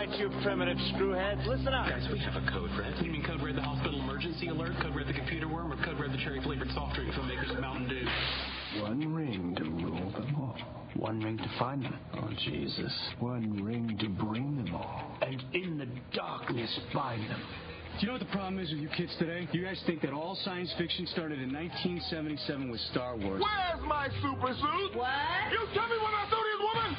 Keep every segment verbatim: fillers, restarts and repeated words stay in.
right, you primitive screwheads. Listen up. Guys, we have a code red. You mean code red the hospital emergency alert, code red the computer worm, or code red the cherry-flavored soft drink from makers of Mountain Dew? One ring to rule them all. One ring to find them. Oh, Jesus. One ring to bring them all. And in the darkness, bind them. Do you know what the problem is with you kids today? You guys think that all science fiction started in nineteen seventy-seven with Star Wars. Where's my super suit? What? You tell me when I saw this woman!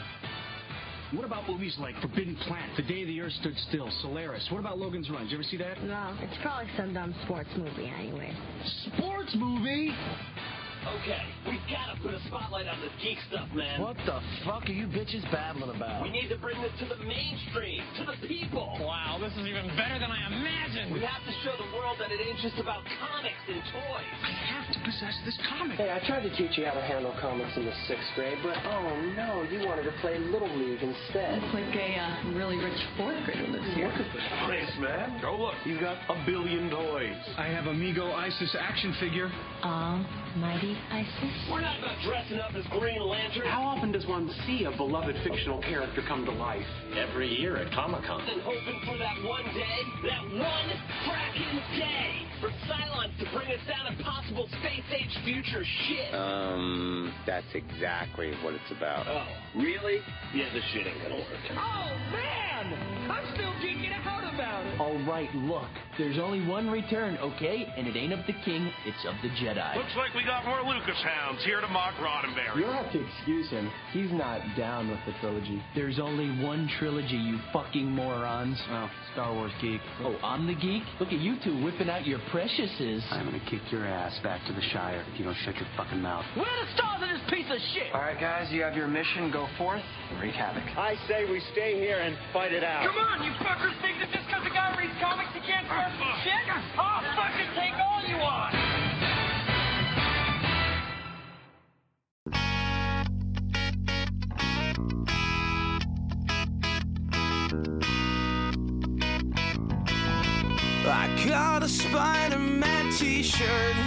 What about movies like Forbidden Planet, The Day the Earth Stood Still, Solaris? What about Logan's Run? Did you ever see that? No, it's probably some dumb sports movie anyway. Sports movie? Okay, we've got to put a spotlight on this geek stuff, man. What the fuck are you bitches babbling about? We need to bring this to the mainstream, to the people. Wow, this is even better than I imagined. We have to show the world that it ain't just about comics and toys. I have to possess this comic. Hey, I tried to teach you how to handle comics in the sixth grade, but oh no, you wanted to play Little League instead. Looks like a uh, really rich fourth grader lives here. Thanks, man. Go look. You've got a billion toys. I have Amigo Isis action figure. Almighty Isis. We're not about dressing up as Green Lantern. How often does one see a beloved fictional character come to life? Every year at Comic-Con. And hoping for that one day, that one cracking day, for Cylons to bring us down impossible space-age future shit. Um, that's exactly what it's about. Oh, really? Yeah, this shit ain't gonna work. Oh, man! I'm still geeking out about it. All right, look. There's only one return, okay? And it ain't of the king, it's of the Jedi. Looks like we got more Lucas hounds here to mock Roddenberry. You'll have to excuse him. He's not down with the trilogy. There's only one trilogy, you fucking morons. Oh, Star Wars geek. Oh, I'm the geek? Look at you two whipping out your preciouses. I'm gonna kick your ass back to the Shire if you don't shut your fucking mouth. Where are the stars of this piece of shit? All right, guys, you have your mission. Go forth and wreak havoc. I say we stay here and fight it out. Come on, you fuckers think that just because a guy reads comics he can't start some shit? I'll fucking take all you want! I got a Spider-Man t-shirt.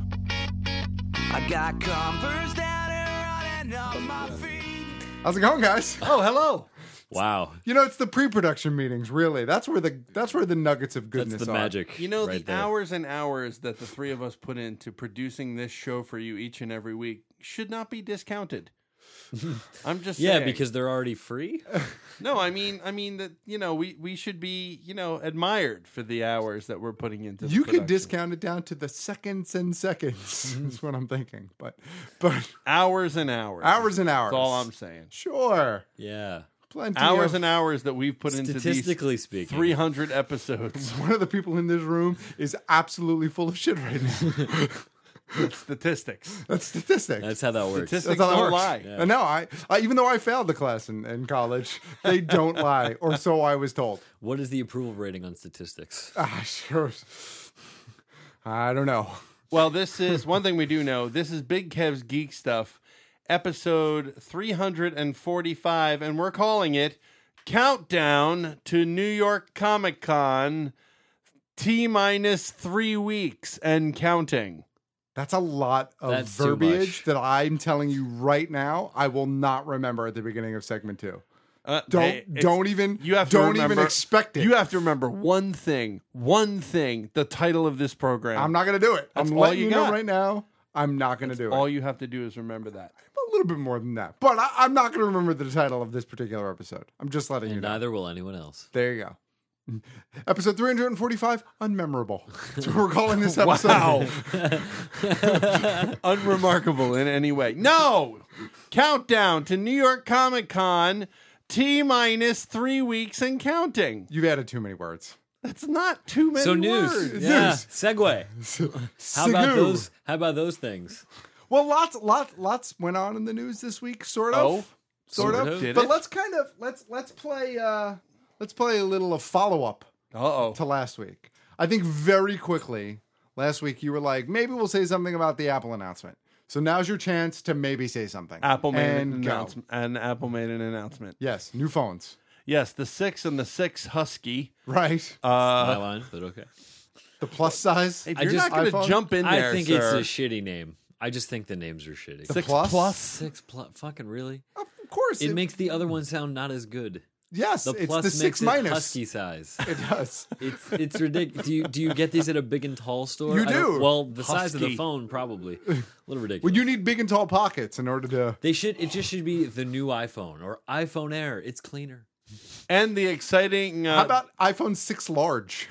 I got Converse down and running up my feet. How's it going, guys? Oh, hello. Wow. You know, it's the pre-production meetings, really. That's where the that's where the nuggets of goodness That's the are. magic. You know, right the there. hours and hours that the three of us put into producing this show for you each and every week should not be discounted. I'm just yeah, saying. because they're already free. No, I mean, I mean that you know we, we should be you know admired for the hours that we're putting into. You the could discount it down to the seconds and seconds. Is what I'm thinking, but but hours and hours, hours and hours. That's all I'm saying. Sure. Yeah. Plenty hours of, and hours that we've put into these statistically speaking three hundred episodes. One of the people in this room is absolutely full of shit right now. That's statistics. That's statistics. That's how that works. Statistics That's how that don't works. lie. Yeah. No, I, I even though I failed the class in, in college, they don't lie, or so I was told. What is the approval rating on statistics? Ah, sure. I don't know. Well, this is one thing we do know. This is Big Kev's Geek Stuff, episode three hundred forty-five, and we're calling it Countdown to New York Comic Con, T minus three weeks and counting. That's a lot of That's verbiage that I'm telling you right now. I will not remember at the beginning of segment two. Uh, don't hey, don't even you have to don't remember, even expect it. You have to remember one thing. One thing. The title of this program. I'm not going to do it. That's I'm all letting you you got. know right now. I'm not going to do it. All you have to do is remember that. A little bit more than that, but I, I'm not going to remember the title of this particular episode. I'm just letting and you know. Neither will anyone else. There you go. Episode three hundred forty-five, unmemorable. That's what we're calling this episode. Wow. Unremarkable in any way. No! Countdown to New York Comic Con, T minus three weeks and counting. You've added too many words. That's not too many so news. words. Yeah. News. Segue. How about those? How about those things? Well, lots, lots, lots went on in the news this week. Sort of. Oh, sort, sort of. of. Did but it? let's kind of let's let's play uh, let's play a little of follow up. Uh-oh. To last week. I think very quickly last week you were like, maybe we'll say something about the Apple announcement. So now's your chance to maybe say something. Apple made and an go. announcement. And Apple made an announcement. Yes, new phones. Yes, the six and the six Husky. Right. Uh, My line, but okay. The plus size. Hey, I you're just- not going to iPhone? jump in there, I think sir. it's a shitty name. I just think the names are shitty. The Six plus? plus? Six plus. Fucking really? Of course. It makes the other one sound not as good. Yes, The it's plus the makes six it minus. husky size. It does. It's it's ridiculous. Do you do you get these at a big and tall store? You I don't- do. Well, the size of the Husky. phone probably a little ridiculous. Well, you need big and tall pockets in order to. They should. It just should be the new iPhone or iPhone Air. It's cleaner. And the exciting. Uh, How about iPhone six large?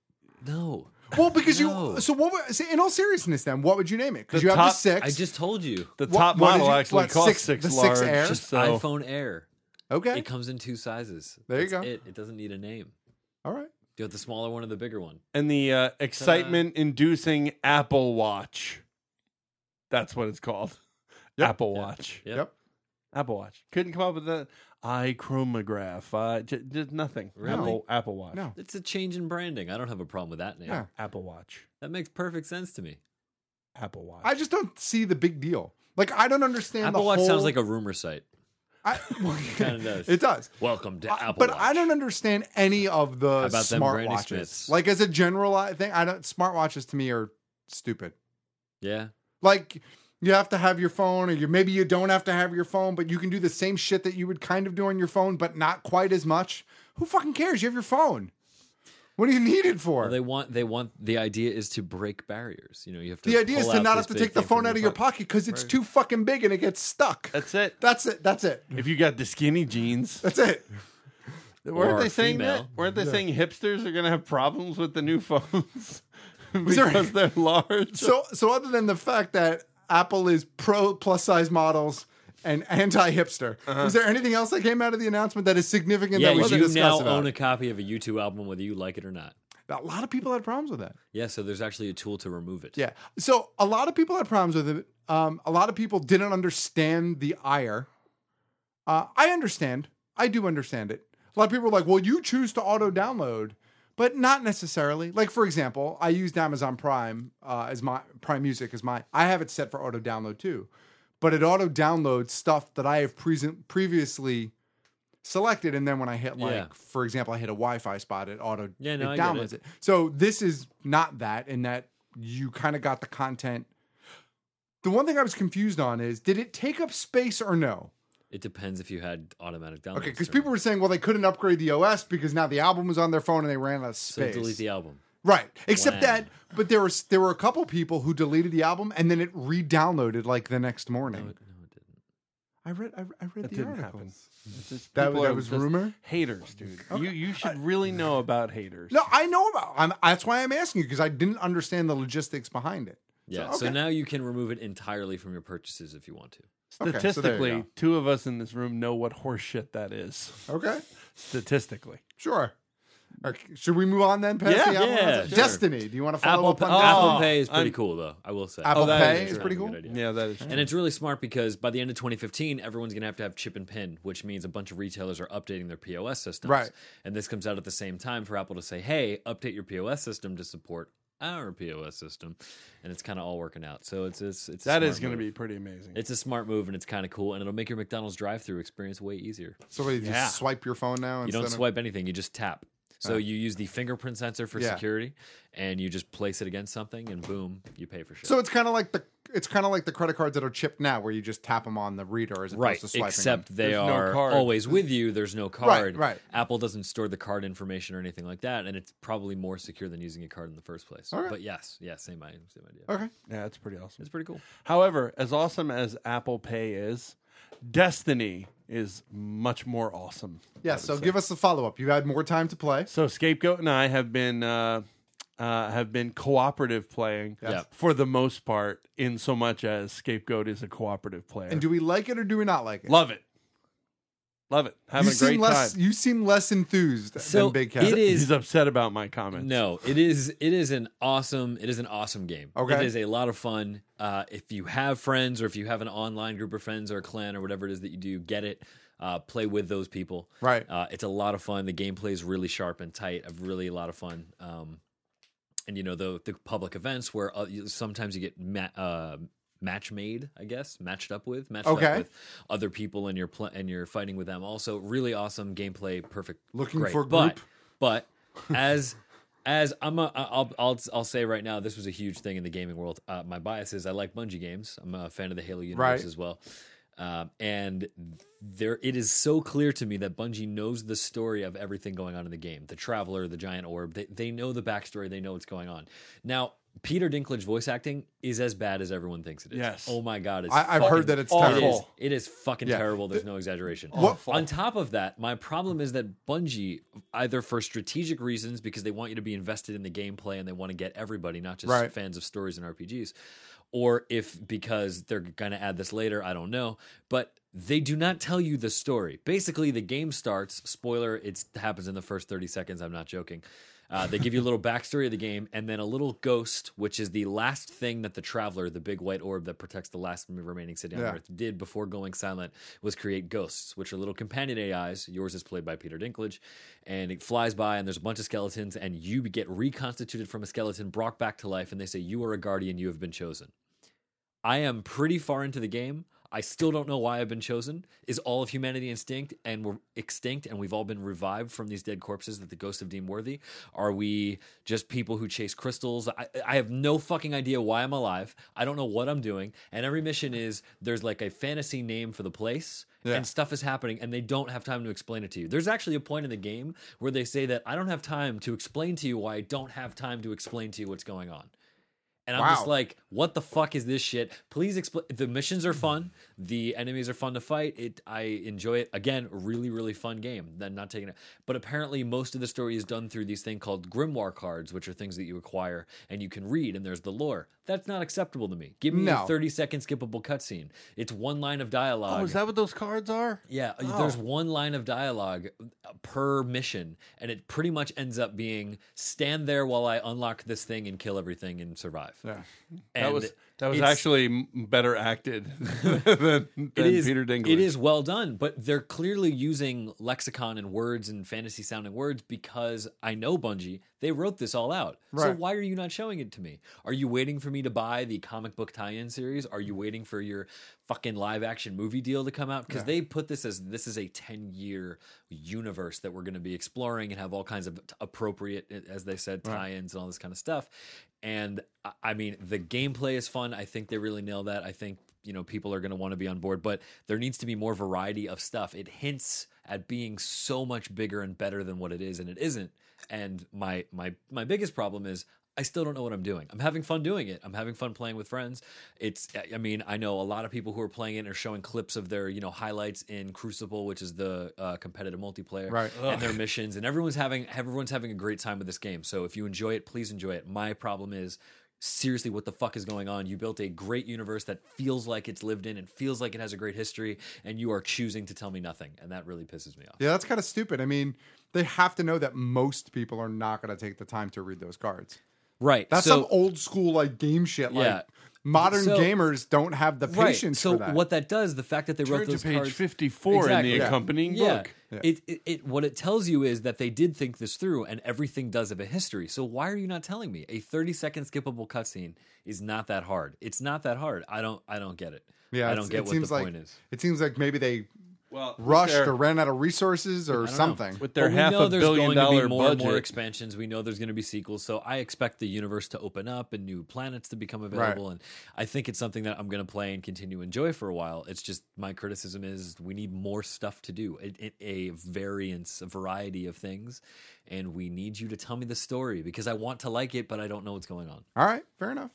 No. Well, because No. you. So what? would- so in all seriousness, then what would you name it? Because The you have the top- six. I just told you. The What- top what did model you- actually what, costs six- six, the six large. Air? Just so- iPhone Air. Okay. It comes in two sizes. There you That's go. It. It doesn't need a name. All right. Do you want the smaller one or the bigger one? And the uh, excitement-inducing Apple Watch. That's what it's called. Yep. Apple Watch. Yep. Yep. Apple Watch. Couldn't come up with that. iChromograph. Uh, j- just nothing. Really? Apple Apple Watch. No. It's a change in branding. I don't have a problem with that name. Yeah. Apple Watch. That makes perfect sense to me. Apple Watch. I just don't see the big deal. Like I don't understand. Apple the Watch whole, sounds like a rumor site. I, well, Kinda does. It does. Welcome to Uh, Apple but Watch. I don't understand any of the How about them Granny smartwatches. Smiths? Like as a general thing, I don't. Smartwatches to me are stupid. Yeah. Like you have to have your phone, or you maybe you don't have to have your phone, but you can do the same shit that you would kind of do on your phone, but not quite as much. Who fucking cares? You have your phone. What do you need it for? Well, they want. They want. The idea is to break barriers. You know, you have to. The idea is pull to out not this have to big take the thing from phone out of your pocket because it's too fucking big and it gets stuck. That's it. That's it. That's it. If you got the skinny jeans. That's it. Weren't Or they saying female. that? Weren't they Yeah. saying hipsters are going to have problems with the new phones Was there- because they're large? So, so other than the fact that Apple is pro plus size models and anti hipster, Uh-huh. was there anything else that came out of the announcement that is significant Yeah, that we should you discuss now about? own a copy of a U two album, whether you like it or not. A lot of people had problems with that. Yeah, so there's actually a tool to remove it. Yeah. So a lot of people had problems with it. Um, a lot of people didn't understand the ire. Uh, I understand. I do understand it. A lot of people were like, well, you choose to auto download, but not necessarily. Like, for example, I used Amazon Prime uh, as my Prime Music as my, I have it set for auto download too, but it auto downloads stuff that I have pre- previously selected. And then when I hit like, Yeah. for example, I hit a Wi-Fi spot, it auto Yeah, no, it I get downloads it. it. So this is not that in that you kind of got the content. The one thing I was confused on is, did it take up space or no? It depends if you had automatic downloads. Okay, because or- people were saying, well, they couldn't upgrade the O S because now the album was on their phone and they ran out of So space. delete the album. Right. Except Wow. that, but there was there were a couple people who deleted the album and then it re-downloaded like the next morning. No, it, no, it didn't. I read I, I read That the didn't article. happen. It's just That- people that are was just rumor? Haters, dude. You you should really know about haters. No, I know about. I'm, that's why I'm asking you because I didn't understand the logistics behind it. Yeah, So, so okay. now you can remove it entirely from your purchases if you want to. Okay, so there you Statistically, go. two of us in this room know what horseshit that is. Okay, Statistically. sure. Okay, should we move on then? Past Yeah, the Apple yeah, announcement? sure. Destiny. Do you want to follow Apple, up Pa- on Oh, Apple Destiny? Pay is pretty I'm- cool, though. I will say. Apple Oh, that Pay is is true. pretty a cool. good idea. Yeah, that is true. And it's really smart because by the end of twenty fifteen, everyone's going to have to have chip and pin, which means a bunch of retailers are updating their P O S systems. Right. And this comes out at the same time for Apple to say, hey, update your P O S system to support our P O S system. And it's kind of all working out. So it's it's, it's a That smart is going to move. be pretty amazing. It's a smart move and it's kind of cool. And it'll make your McDonald's drive-through experience way easier. So what, you Yeah. just swipe your phone now? You instead don't of- swipe anything, you just tap. So Oh. you use the fingerprint sensor for Yeah. security, and you just place it against something, and boom, you pay for shit. So it's kind of like the it's kind of like the credit cards that are chipped now, where you just tap them on the reader as opposed right, to swiping except them. they There's no are card. always with you. There's no card. right. Apple doesn't store the card information or anything like that, and it's probably more secure than using a card in the first place. Okay. But yes, yeah, same, i- same idea. Okay. Yeah, it's pretty awesome. It's pretty cool. However, as awesome as Apple Pay is, Destiny is much more awesome. Yeah. So give us a follow up. You had more time to play. So Scapegoat and I have been uh, uh, have been cooperative playing Yes. Yep. for the most part, in so much as Scapegoat is a cooperative player. And do we like it or do we not like it? Love it, love it. Having you a seem great less. time. You seem less enthused So than Big Cat. it is- He's upset about my comments. No, it is it is an awesome it is an awesome game. Okay. It is a lot of fun. Uh, if you have friends or if you have an online group of friends or a clan or whatever it is that you do, get it. Uh, play with those people. Right. Uh, it's a lot of fun. The gameplay is really sharp and tight. I've really a lot of fun. Um, and you know the the public events where uh, you, sometimes you get ma- uh, match made, I guess, matched up with, matched Okay. up with other people, and you're pl- and you're fighting with them. Also, really awesome gameplay. Perfect. Looking great. for but, group? But as as I'm a, I'll I'll I'll say right now, this was a huge thing in the gaming world. Uh, my bias is I like Bungie games. I'm a fan of the Halo universe Right. as well. Um, and there, it is so clear to me that Bungie knows the story of everything going on in the game. The Traveler, the giant orb, they, they know the backstory. They know what's going on. Now, Peter Dinklage voice acting is as bad as everyone thinks it is. Yes. Oh my God. It's I, I've fucking, heard that it's awful. terrible. It is, it is fucking Yeah. terrible. There's no exaggeration. Awful. On top of that, my problem is that Bungie, either for strategic reasons, because they want you to be invested in the gameplay and they want to get everybody, not just Right. fans of stories and R P Gs, or if because they're going to add this later, I don't know. But they do not tell you the story. Basically, the game starts, spoiler, it happens in the first thirty seconds, I'm not joking. Uh, they give you a little backstory of the game, and then a little ghost, which is the last thing that the Traveler, the big white orb that protects the last remaining city on Yeah. Earth, did before going silent, was create ghosts, which are little companion A Is. Yours is played by Peter Dinklage, and it flies by, and there's a bunch of skeletons, and you get reconstituted from a skeleton, brought back to life, and they say, you are a guardian, you have been chosen. I am pretty far into the game. I still don't know why I've been chosen. Is all of humanity extinct and we're extinct and we've all been revived from these dead corpses that the ghosts have deemed worthy? Are we just people who chase crystals? I, I have no fucking idea why I'm alive. I don't know what I'm doing. And every mission is there's like a fantasy name for the place. Yeah. And stuff is happening, and they don't have time to explain it to you. There's actually a point in the game where they say that I don't have time to explain to you why I don't have time to explain to you what's going on. And I'm Wow. just like, what the fuck is this shit? Please explain. The missions are fun. The enemies are fun to fight. It, I enjoy it. Again, really, really fun game. Then not taking it. But apparently, most of the story is done through these things called grimoire cards, which are things that you acquire and you can read. And there's the lore. That's not acceptable to me. Give me No. a thirty second skippable cutscene. It's one line of dialogue. Oh, is that what those cards are? Yeah, Oh. there's one line of dialogue per mission, and it pretty much ends up being stand there while I unlock this thing and kill everything and survive. Yeah. That And was that was it's- actually m- better acted than, than it is, Peter Dinklage. It is well done, but they're clearly using lexicon and words and fantasy sounding words because I know Bungie, they wrote this all out. So Right. why are you not showing it to me? Are you waiting for me to buy the comic book tie-in series? Are you waiting for your fucking live action movie deal to come out? Because Yeah. they put this as this is a ten year universe that we're going to be exploring and have all kinds of t- appropriate, as they said, tie-ins and all this kind of stuff. And I- I mean, the gameplay is fun. I think they really nail that. I think, you know, people are going to want to be on board, but there needs to be more variety of stuff. It hints at being so much bigger and better than what it is, and it isn't. And my my my biggest problem is I still don't know what I'm doing. I'm having fun doing it. I'm having fun playing with friends. It's, I mean, I know a lot of people who are playing it and are showing clips of their, you know, highlights in Crucible, which is the uh, competitive multiplayer, Right. and their missions, and everyone's having everyone's having a great time with this game. So if you enjoy it, please enjoy it. My problem is, seriously, what the fuck is going on? You built a great universe that feels like it's lived in and feels like it has a great history, and you are choosing to tell me nothing, and that really pisses me off. Yeah, that's kind of stupid. I mean, they have to know that most people are not going to take the time to read those cards. Right. That's so, some old school like game shit. Yeah. Like modern So- gamers don't have the Right. patience So for that. what that does, the fact that they wrote Turn to those page cards, fifty-four Exactly. in the Yeah. accompanying yeah. book. Yeah. It, it it what it tells you is that they did think this through, and everything does have a history. So why are you not telling me? A thirty second skippable cutscene is not that hard. It's not that hard. I don't I don't get it. Yeah, I it's- don't get it what seems the like, point is. It seems like maybe they Well, with rushed their- or ran out of resources or I don't know. something. with their But we half know a there's billion going to dollar be more and budget. more expansions. We know there's going to be sequels, so I expect the universe to open up and new planets to become available. And I think it's something that I'm going to play and continue to enjoy for a while. It's just my criticism is we need more stuff to do, it, it, a variance, a variety of things, and we need you to tell me the story because I want to like it, but I don't know what's going on. All right, fair enough.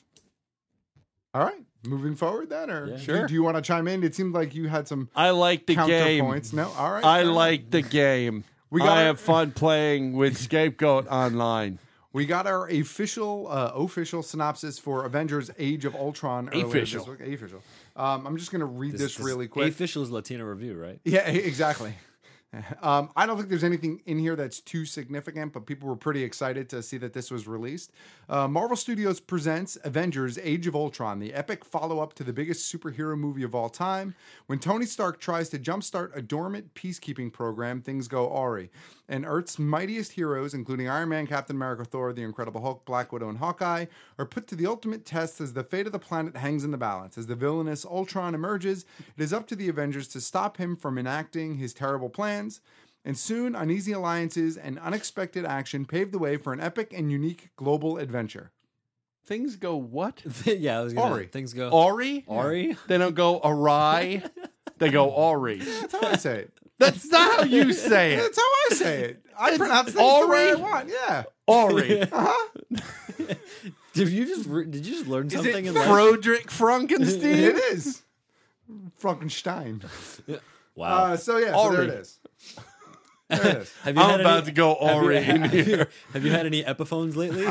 All right, moving forward then, or Yeah. do- Sure. do you want to chime in? It seemed like you had some I like the game. counterpoints. No, all right. I fair enough. like the game. We got I our- have fun playing with Scapegoat online. We got our official uh, official synopsis for Avengers: Age of Ultron. earlier this Official. week. Official. Um, I'm just going to read this, this really quick. Official is Latino review, right? Yeah, e- exactly. Um, I don't think there's anything in here that's too significant, but people were pretty excited to see that this was released. Uh, Marvel Studios presents Avengers: Age of Ultron, the epic follow-up to the biggest superhero movie of all time. When Tony Stark tries to jumpstart a dormant peacekeeping program, things go awry. And Earth's mightiest heroes, including Iron Man, Captain America, Thor, the Incredible Hulk, Black Widow, and Hawkeye, are put to the ultimate test as the fate of the planet hangs in the balance. As the villainous Ultron emerges, it is up to the Avengers to stop him from enacting his terrible plans. And soon, uneasy alliances and unexpected action pave the way for an epic and unique global adventure. Things go what? yeah, I was gonna, Ori. things go Ori? Ori. They don't go awry? They go Ori. That's how I say it. That's not how you say it. That's how I say it. I It's pronounce things the way I Ori? want. Yeah. Ori. Uh-huh. Did you just re- did you just learn Is something it in life? Froderick Frankenstein? It is. Frankenstein. Wow. Uh, so yeah, so there it is. There it is. Have you I'm had about any- to go have you- Ori in have you- here. Have you had any Epiphones lately?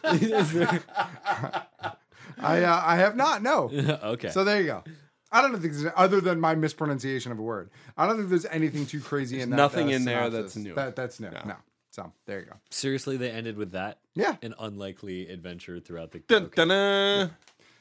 I uh, I have not. No. Okay. So there you go. I don't think there's, other than my mispronunciation of a word. I don't think there's anything too crazy in that. nothing uh, in there synopsis. that's new. That, that's new. No. no. So there you go. Seriously, they ended with that? Yeah. An unlikely adventure throughout the. Dun, okay. dun-dun.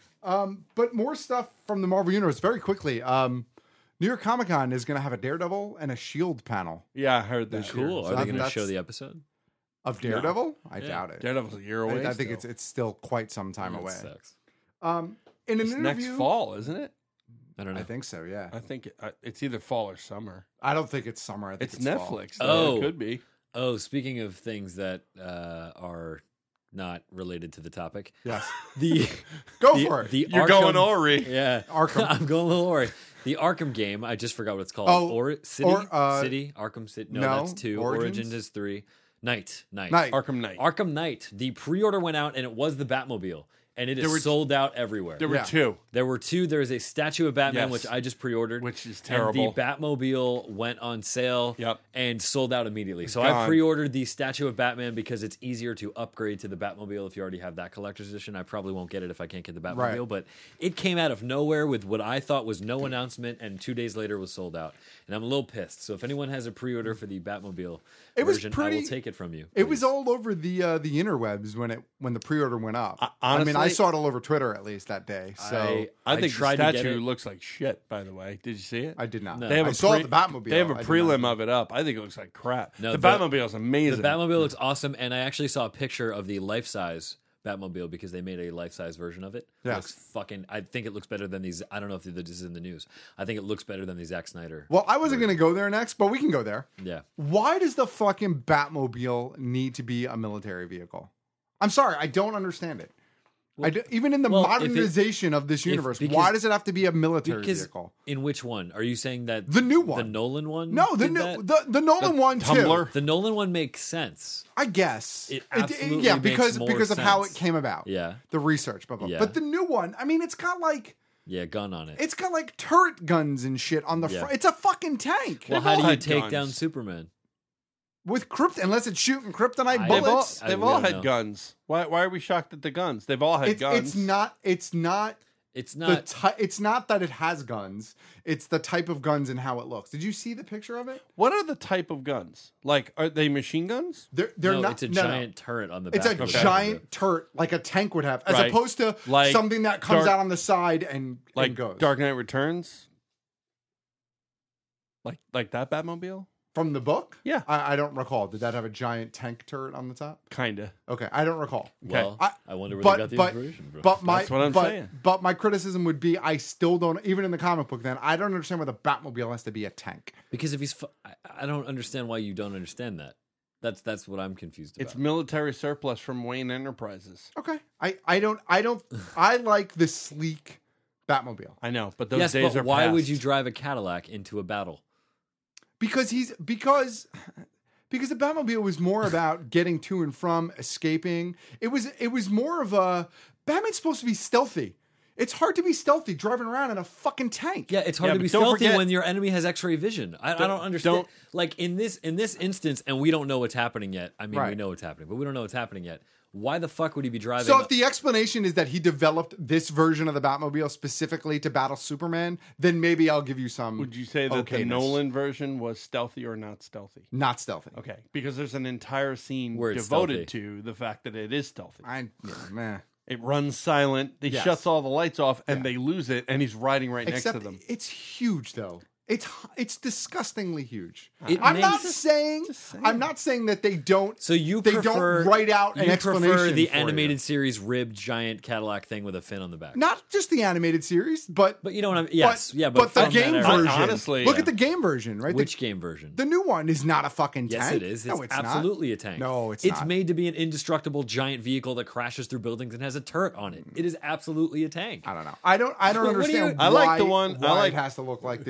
Um, but more stuff from the Marvel Universe very quickly. Um, New York Comic Con is going to have a Daredevil and a Shield panel Yeah, I heard that. Cool. So Are they that- going to that's- show the episode? of Daredevil. I Yeah. doubt it. Daredevil's a year away. I, I think still. it's it's still quite some time That away. sucks. Um, in an It's interview, next fall, isn't it? I don't know. I think so. Yeah, I think it, uh, it's either fall or summer. I don't think it's summer. I think It's, it's, fall. Netflix. Though. Oh. It could be. Oh, speaking of things that uh, are not related to the topic, Yes, the go the, for it. The You're Arkham, going Ori. Yeah, Arkham. I'm going a little Ori. The Arkham game. I just forgot what it's called. Oh, or City. or, uh, City. Arkham City. No, no, that's two. Origins? Origins is three. Night. Night. Night. Arkham Knight. Arkham Knight. The pre-order went out, and it was the Batmobile, and it is There were- sold out everywhere. There were Yeah. two. There were two. There is a statue of Batman, Yes. which I just pre-ordered, Which is terrible. And the Batmobile went on sale Yep. and sold out immediately. So I Gone. pre-ordered the statue of Batman because it's easier to upgrade to the Batmobile if you already have that collector's edition. I probably won't get it if I can't get the Batmobile, Right. but it came out of nowhere with what I thought was no announcement, and two days later was sold out. And I'm a little pissed. So if anyone has a pre-order for the Batmobile It was version, I pretty- will take it from you. It was please. all over the uh, the interwebs when it when the pre-order went up. Uh, I mean, I honestly- saw it all over Twitter at least that day. So I, I, think the tried to get statue it. looks like shit. By the way, did you see it? I did not. No. They have I a saw pre- the Batmobile. They have a I did prelim not- of it up. I think it looks like crap. No, the, the- Batmobile is amazing. The Batmobile looks awesome, and I actually saw a picture of the life-size Batmobile because they made a life-size version of it. It Yeah. looks fucking. I think it looks better than these. I don't know if this is in the news. I think it looks better than the Zack Snyder. Well, I wasn't going to go there next, but we can go there. Yeah. Why does the fucking Batmobile need to be a military vehicle? I'm sorry, I don't understand it. I do, even in the well, if it- modernization of this if- universe, because- why does it have to be a military Because vehicle? in which one are you saying that The new the one. Nolan one? No, the did new, that? the the Nolan one Tumblr? too. The Nolan one makes sense. I guess It absolutely yeah, makes because more because of how it sense. came about. Yeah. the research, blah blah. Yeah. But the new one, I mean, it's got like Yeah, gun on it. it's got like turret guns and shit on the Yeah. front. It's a fucking tank. well, They've how all do you had take guns. down Superman? With crypt, unless it's shooting kryptonite I- They've all, bullets. I they've really all don't had know. guns. Why? Why are we shocked at the guns? They've all had It's, guns. it's not. It's not. It's The not. ty- it's not that it has guns. It's the type of guns and how it looks. Did you see the picture of it? What are the type of guns? Like, are they machine guns? They're they're no, not. it's a no, no. giant turret on the It's back. a of the giant Batmobile. turret like a tank would have, as Right. opposed to Like something that comes Dark- out on the side and, Like and goes Dark Knight Returns? Like like that Batmobile? from the book. Yeah. I, I don't recall. Did that have a giant tank turret on the top? Kinda. Okay, I don't recall. Well, I, I wonder where but, they got the but, information from. But my, That's what I'm but, saying. But my criticism would be, I still don't, even in the comic book, then I don't understand why the Batmobile has to be a tank. Because if he's, fu- I, I don't understand why you don't understand that. That's that's what I'm confused about. It's military surplus from Wayne Enterprises. Okay, I, I don't, I don't, I like the sleek Batmobile I know, but those yes, days but are why would past. you drive a Cadillac into a battle? because he's because. Because the Batmobile was more about getting to and from, escaping. It was it was more of a Batman's supposed to be stealthy. It's hard to be stealthy driving around in a fucking tank. Yeah, it's hard Yeah, to be but don't stealthy forget- when your enemy has X-ray vision. I, I Don't- don't understand. don't- Like in this in this instance, and we don't know what's happening yet. I mean, we Right. know what's happening, but we don't know what's happening yet. Why the fuck would he be driving? So if the explanation is that he developed this version of the Batmobile specifically to battle Superman, then maybe I'll give you some. Would you say that the okayness. Nolan version was stealthy or not stealthy? Not stealthy. Okay, because there's an entire scene Where it's devoted stealthy. to the fact that it is stealthy. I yeah, man. It runs silent. He Yes. shuts all the lights off, and Yeah. they lose it, and he's riding right Except next to them. it's huge though. It's it's disgustingly huge. It I'm makes- not saying, saying. I'm not saying that they don't. So you they prefer don't write out an you explanation prefer the for you. animated series ribbed giant Cadillac thing with a fin on the back. Not just the animated series, but But you know what I'm yes, but, yeah, but, the from that game era. version. Honestly, look yeah. at the game version, right? Which the, game version? the new one is not a fucking Yes, tank. it is. No, It's, it's not. absolutely a tank. No, it's It's not. made to be an indestructible giant vehicle that crashes through buildings and has a turret on it. It is absolutely a tank. I don't know. I don't. I don't What do understand. you- I like why- the one- I Why like- it has to look like this huge.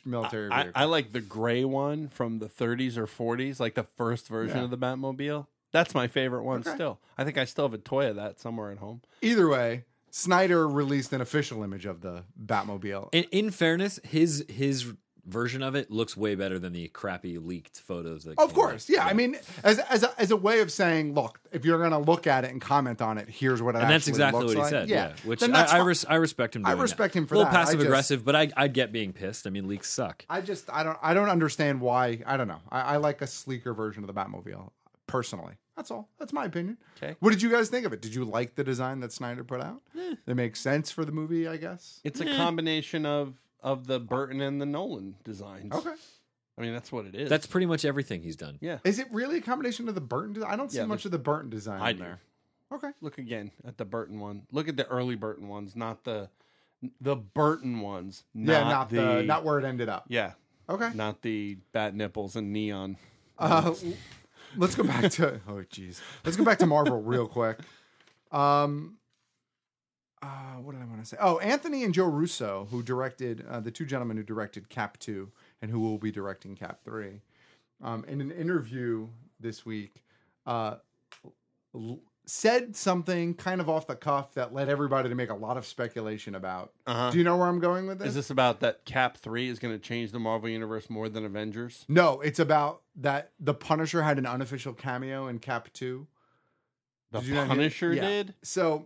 huge military I, vehicle. I like the gray one from the thirties or forties, like the first version Yeah. of the Batmobile. That's my favorite one Okay. still. I think I still have a toy of that somewhere at home. Either way, Snyder released an official image of the Batmobile. In, in fairness, his his version of it looks way better than the crappy leaked photos. That Of came course, out. yeah. I mean, as as a, as a way of saying, look, if you're going to look at it and comment on it, here's what it And that's actually exactly looks what he like. said. Yeah, which Then I, that's I, fine. res- I respect him. I Doing respect that. him for a little that. I passive just- aggressive, but I I get being pissed. I mean, leaks suck. I just I don't I don't understand why. I don't know. I, I like a sleeker version of the Batmobile personally. That's all. That's my opinion. Okay. What did you guys think of it? Did you like the design that Snyder put out? Eh. It makes sense for the movie, I guess. It's a combination of of the Burton and the Nolan designs. Okay. I mean, that's what it is. That's pretty much everything he's done. Yeah. Is it really a combination of the Burton design? I don't see Yeah, much there's- of the Burton design I in do. there. Okay. Look again at the Burton one. Look at the early Burton ones, not the the Burton ones. Not yeah, not the, the not where it ended up. Yeah. Okay. Not the bat nipples and neon. Uh, let's go back to oh jeez. Let's go back to Marvel real quick. Um, uh, what did I want to say? Oh, Anthony and Joe Russo, who directed uh, the two gentlemen who directed Cap two and who will be directing Cap three, um, in an interview this week, uh, l- said something kind of off the cuff that led everybody to make a lot of speculation about. Uh-huh. Do you know where I'm going with this? Is this about that Cap three is going to change the Marvel Universe more than Avengers? No, it's about that the Punisher had an unofficial cameo in Cap two. The Did you not hear- Punisher Yeah. did? So,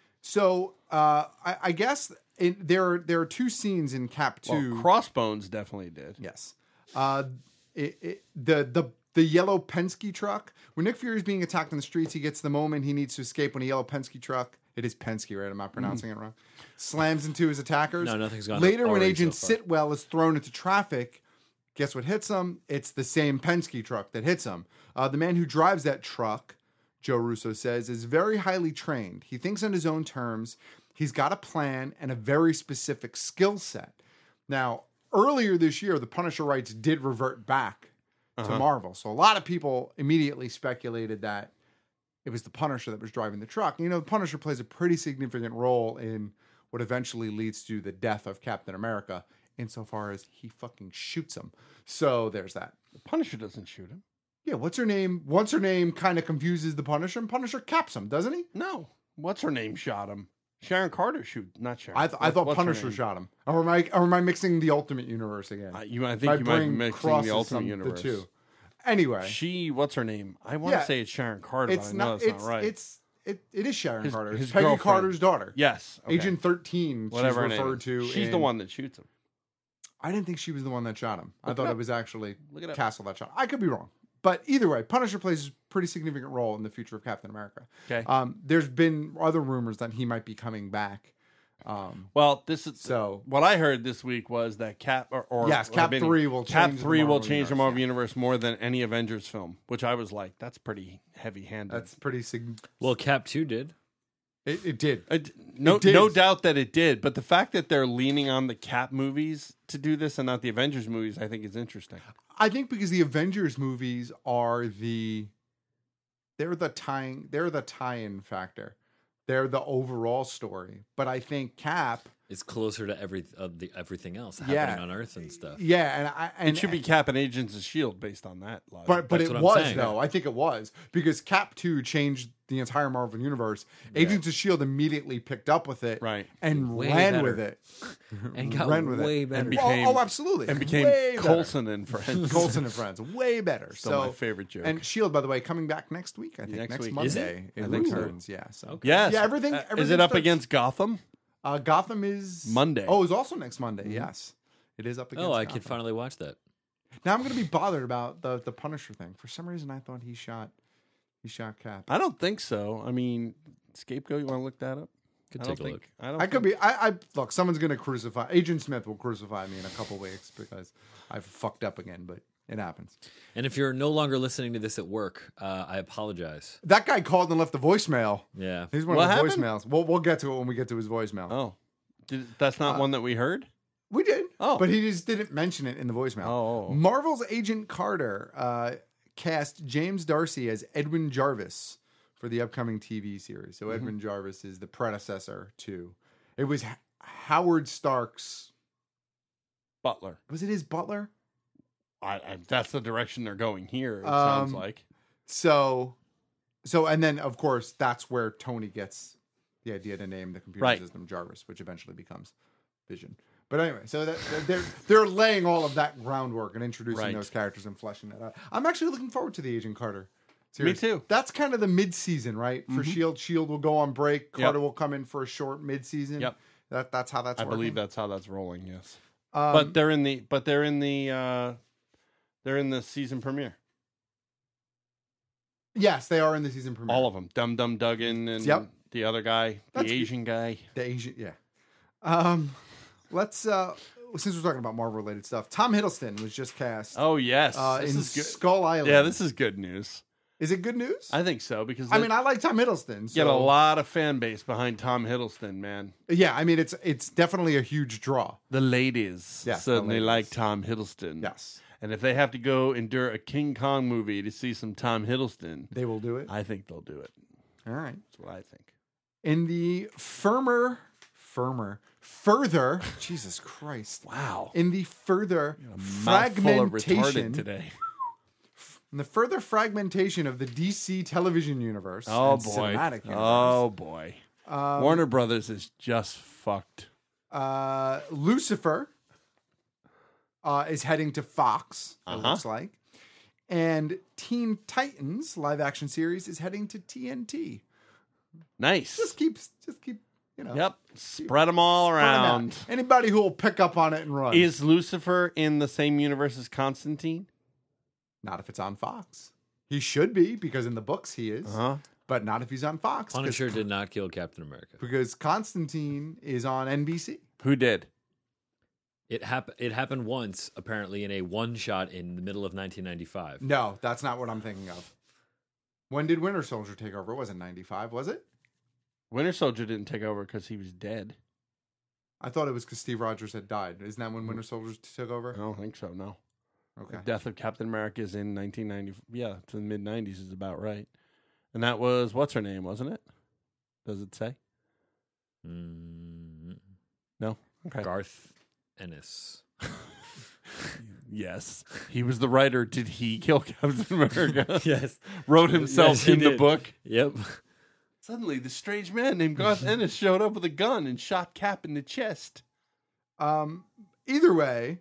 so uh, I, I guess it, there are there are two scenes in Cap two. Well, Crossbones definitely did. Yes. Uh, it, it, the the the yellow Penske truck. When Nick Fury is being attacked in the streets, he gets the moment he needs to escape when a yellow Penske truck. It is Penske, right? I'm not pronouncing it wrong. Slams into his attackers. No, nothing's gone Later, when already Agent so far. Sitwell is thrown into traffic, guess what hits him? It's the same Penske truck that hits him. Uh, the man who drives that truck, Joe Russo says, is very highly trained. He thinks on his own terms. He's got a plan and a very specific skill set. Now, earlier this year, the Punisher rights did revert back to Uh-huh. Marvel. So a lot of people immediately speculated that it was the Punisher that was driving the truck. You know, the Punisher plays a pretty significant role in what eventually leads to the death of Captain America, insofar as he fucking shoots him. So there's that. The Punisher doesn't shoot him. Yeah, what's her name? What's her name kind of confuses the Punisher, and Punisher caps him, doesn't he? No. What's her name shot him? Sharon Carter shoot, not Sharon. I, th- I What- thought what's her Punisher name? shot him. Or am I, or am I mixing the Ultimate Universe again? Uh, you, I think My you might be brain mixing crosses the Ultimate some- Universe. The two. Anyway, She, what's her name? I want to Yeah, say it's Sharon Carter, it's but I know not. that's It's not right. it's it. It is Sharon His- Carter. his It's Peggy girlfriend. Carter's daughter. Yes. okay. Agent thirteen. Whatever her she's name referred is. to. She's the in- one that shoots him. I didn't think she was the one that shot him. I Look thought it it up. was actually Look it up. Castle that shot. him. I could be wrong, but either way, Punisher plays a pretty significant role in the future of Captain America. Okay. Um, there's been other rumors that he might be coming back. Um, Well, this is so what I heard this week was that Cap or, or Yes, or Cap maybe- three will Cap change the three will Marvel change the universe, Marvel yeah. universe more than any Avengers film, which I was like, that's pretty heavy handed. that's pretty sig- Well, Cap two did. It, it did. no, It did. no doubt that it did, but the fact that they're leaning on the Cap movies to do this and not the Avengers movies, I think is interesting. I think because the Avengers movies are the they're the tying they're the tie-in factor. They're the overall story. But I think Cap It's closer to every uh, the everything else Yeah. happening on Earth and stuff. Yeah, and I and it should be Cap and Agents of Shield based on that. Logic. But but That's it what I'm was saying. though. I think it was because Cap two changed the entire Marvel universe. Agents of Shield immediately picked up with it, Right. and Way ran better. with it, And got ran with way it, better. And became- oh, oh, absolutely, and became way better. Coulson and Friends. Coulson and Friends, way better. Still so my favorite joke. And Shield, by the way, coming back next week. I think Next next, week. Monday Is it? it I think so. returns. Yeah. So Yes. yeah, everything. Uh, is everything it up starts- against Gotham? Uh, Gotham is Monday. Oh, it's also next Monday. Yes, it is up against. Oh, I Gotham. could finally watch that. Now I'm going to be bothered about the the Punisher thing. For some reason, I thought he shot he shot Cap. I don't think so. I mean, Scapegoat, you want to look that up? Could I take don't a think, look. I don't I could think- be. I, I look. Someone's going to crucify. Agent Smith will crucify me in a couple weeks because I've fucked up again. But it happens. And if you're no longer listening to this at work, uh, I apologize. That guy called and left a voicemail. Yeah. He's one What of the happened? voicemails. We'll we'll get to it when we get to his voicemail. Oh. Did, that's not Uh, one that we heard? We did. Oh. But he just didn't mention it in the voicemail. Oh. Marvel's Agent Carter uh, cast James Darcy as Edwin Jarvis for the upcoming T V series. So Edwin Jarvis is the predecessor to. It was H- Howard Stark's Butler. Was it his butler? I, I, that's the direction they're going here, it Um, sounds like. So, so, and then of course that's where Tony gets the idea to name the computer Right. system Jarvis, which eventually becomes Vision. But anyway, so that, they're they're laying all of that groundwork and introducing Right. those characters and fleshing that out. I'm actually looking forward to the Agent Carter series. Me too. That's kind of the mid-season, right? For Mhm. Shield, Shield will go on break. Carter Yep. will come in for a short mid-season. Yep. That that's how that's. I working. believe that's how that's rolling. Yes, Um, but they're in the but they're in the uh, they're in the season premiere. Yes, they are in the season premiere. All of them. Dum Dum Duggan and Yep. the other guy, the That's good. Asian guy. The Asian, yeah. Um, let's uh, since we're talking about Marvel related stuff, Tom Hiddleston was just cast. Oh yes, uh, This in is good. Skull Island. Yeah, this is good news. Is it good news? I think so because I they mean, I like Tom Hiddleston. So, get a lot of fan base behind Tom Hiddleston, man. Yeah, I mean, it's it's definitely a huge draw. The ladies Yes, the certainly ladies. like Tom Hiddleston. Yes, and if they have to go endure a King Kong movie to see some Tom Hiddleston, they will do it. I think they'll do it. All right, that's what I think. In the firmer, firmer, further. Jesus Christ! Wow. In the further Mouthful of retarded fragmentation today. In the further fragmentation of the D C television universe. Oh and boy! Cinematic universe, Oh boy! Um, Warner Brothers is just fucked. Uh, Lucifer uh, is heading to Fox, it Uh-huh. looks like. And Teen Titans live action series is heading to T N T. Nice. Just keep, just keep, you know. Yep. Spread them all spread 'em out. around. Anybody who will pick up on it and run. Is Lucifer in the same universe as Constantine? Not if it's on Fox. He should be, because in the books he is. Uh-huh. But not if he's on Fox. Punisher because, did not kill Captain America. because Constantine is on N B C. Who did? It happened. It happened once, apparently, in a one shot in the middle of nineteen ninety-five. No, that's not what I'm thinking of. When did Winter Soldier take over? It wasn't ninety-five, was it? Winter Soldier didn't take over because he was dead. I thought it was because Steve Rogers had died. Isn't that when Winter Soldier took over? I don't think so. No. Okay. The death of Captain America is in nineteen ninety. Yeah, to the mid nineties is about right. And that was what's her name, wasn't it? Does it say? Mm, No. Okay. Garth Ennis. Yes, he was the writer. Did he kill Captain America? Yes. Wrote himself Yes, he in the did. book. Yep. Suddenly, the strange man named Garth Ennis showed up with a gun and shot Cap in the chest. Um, either way,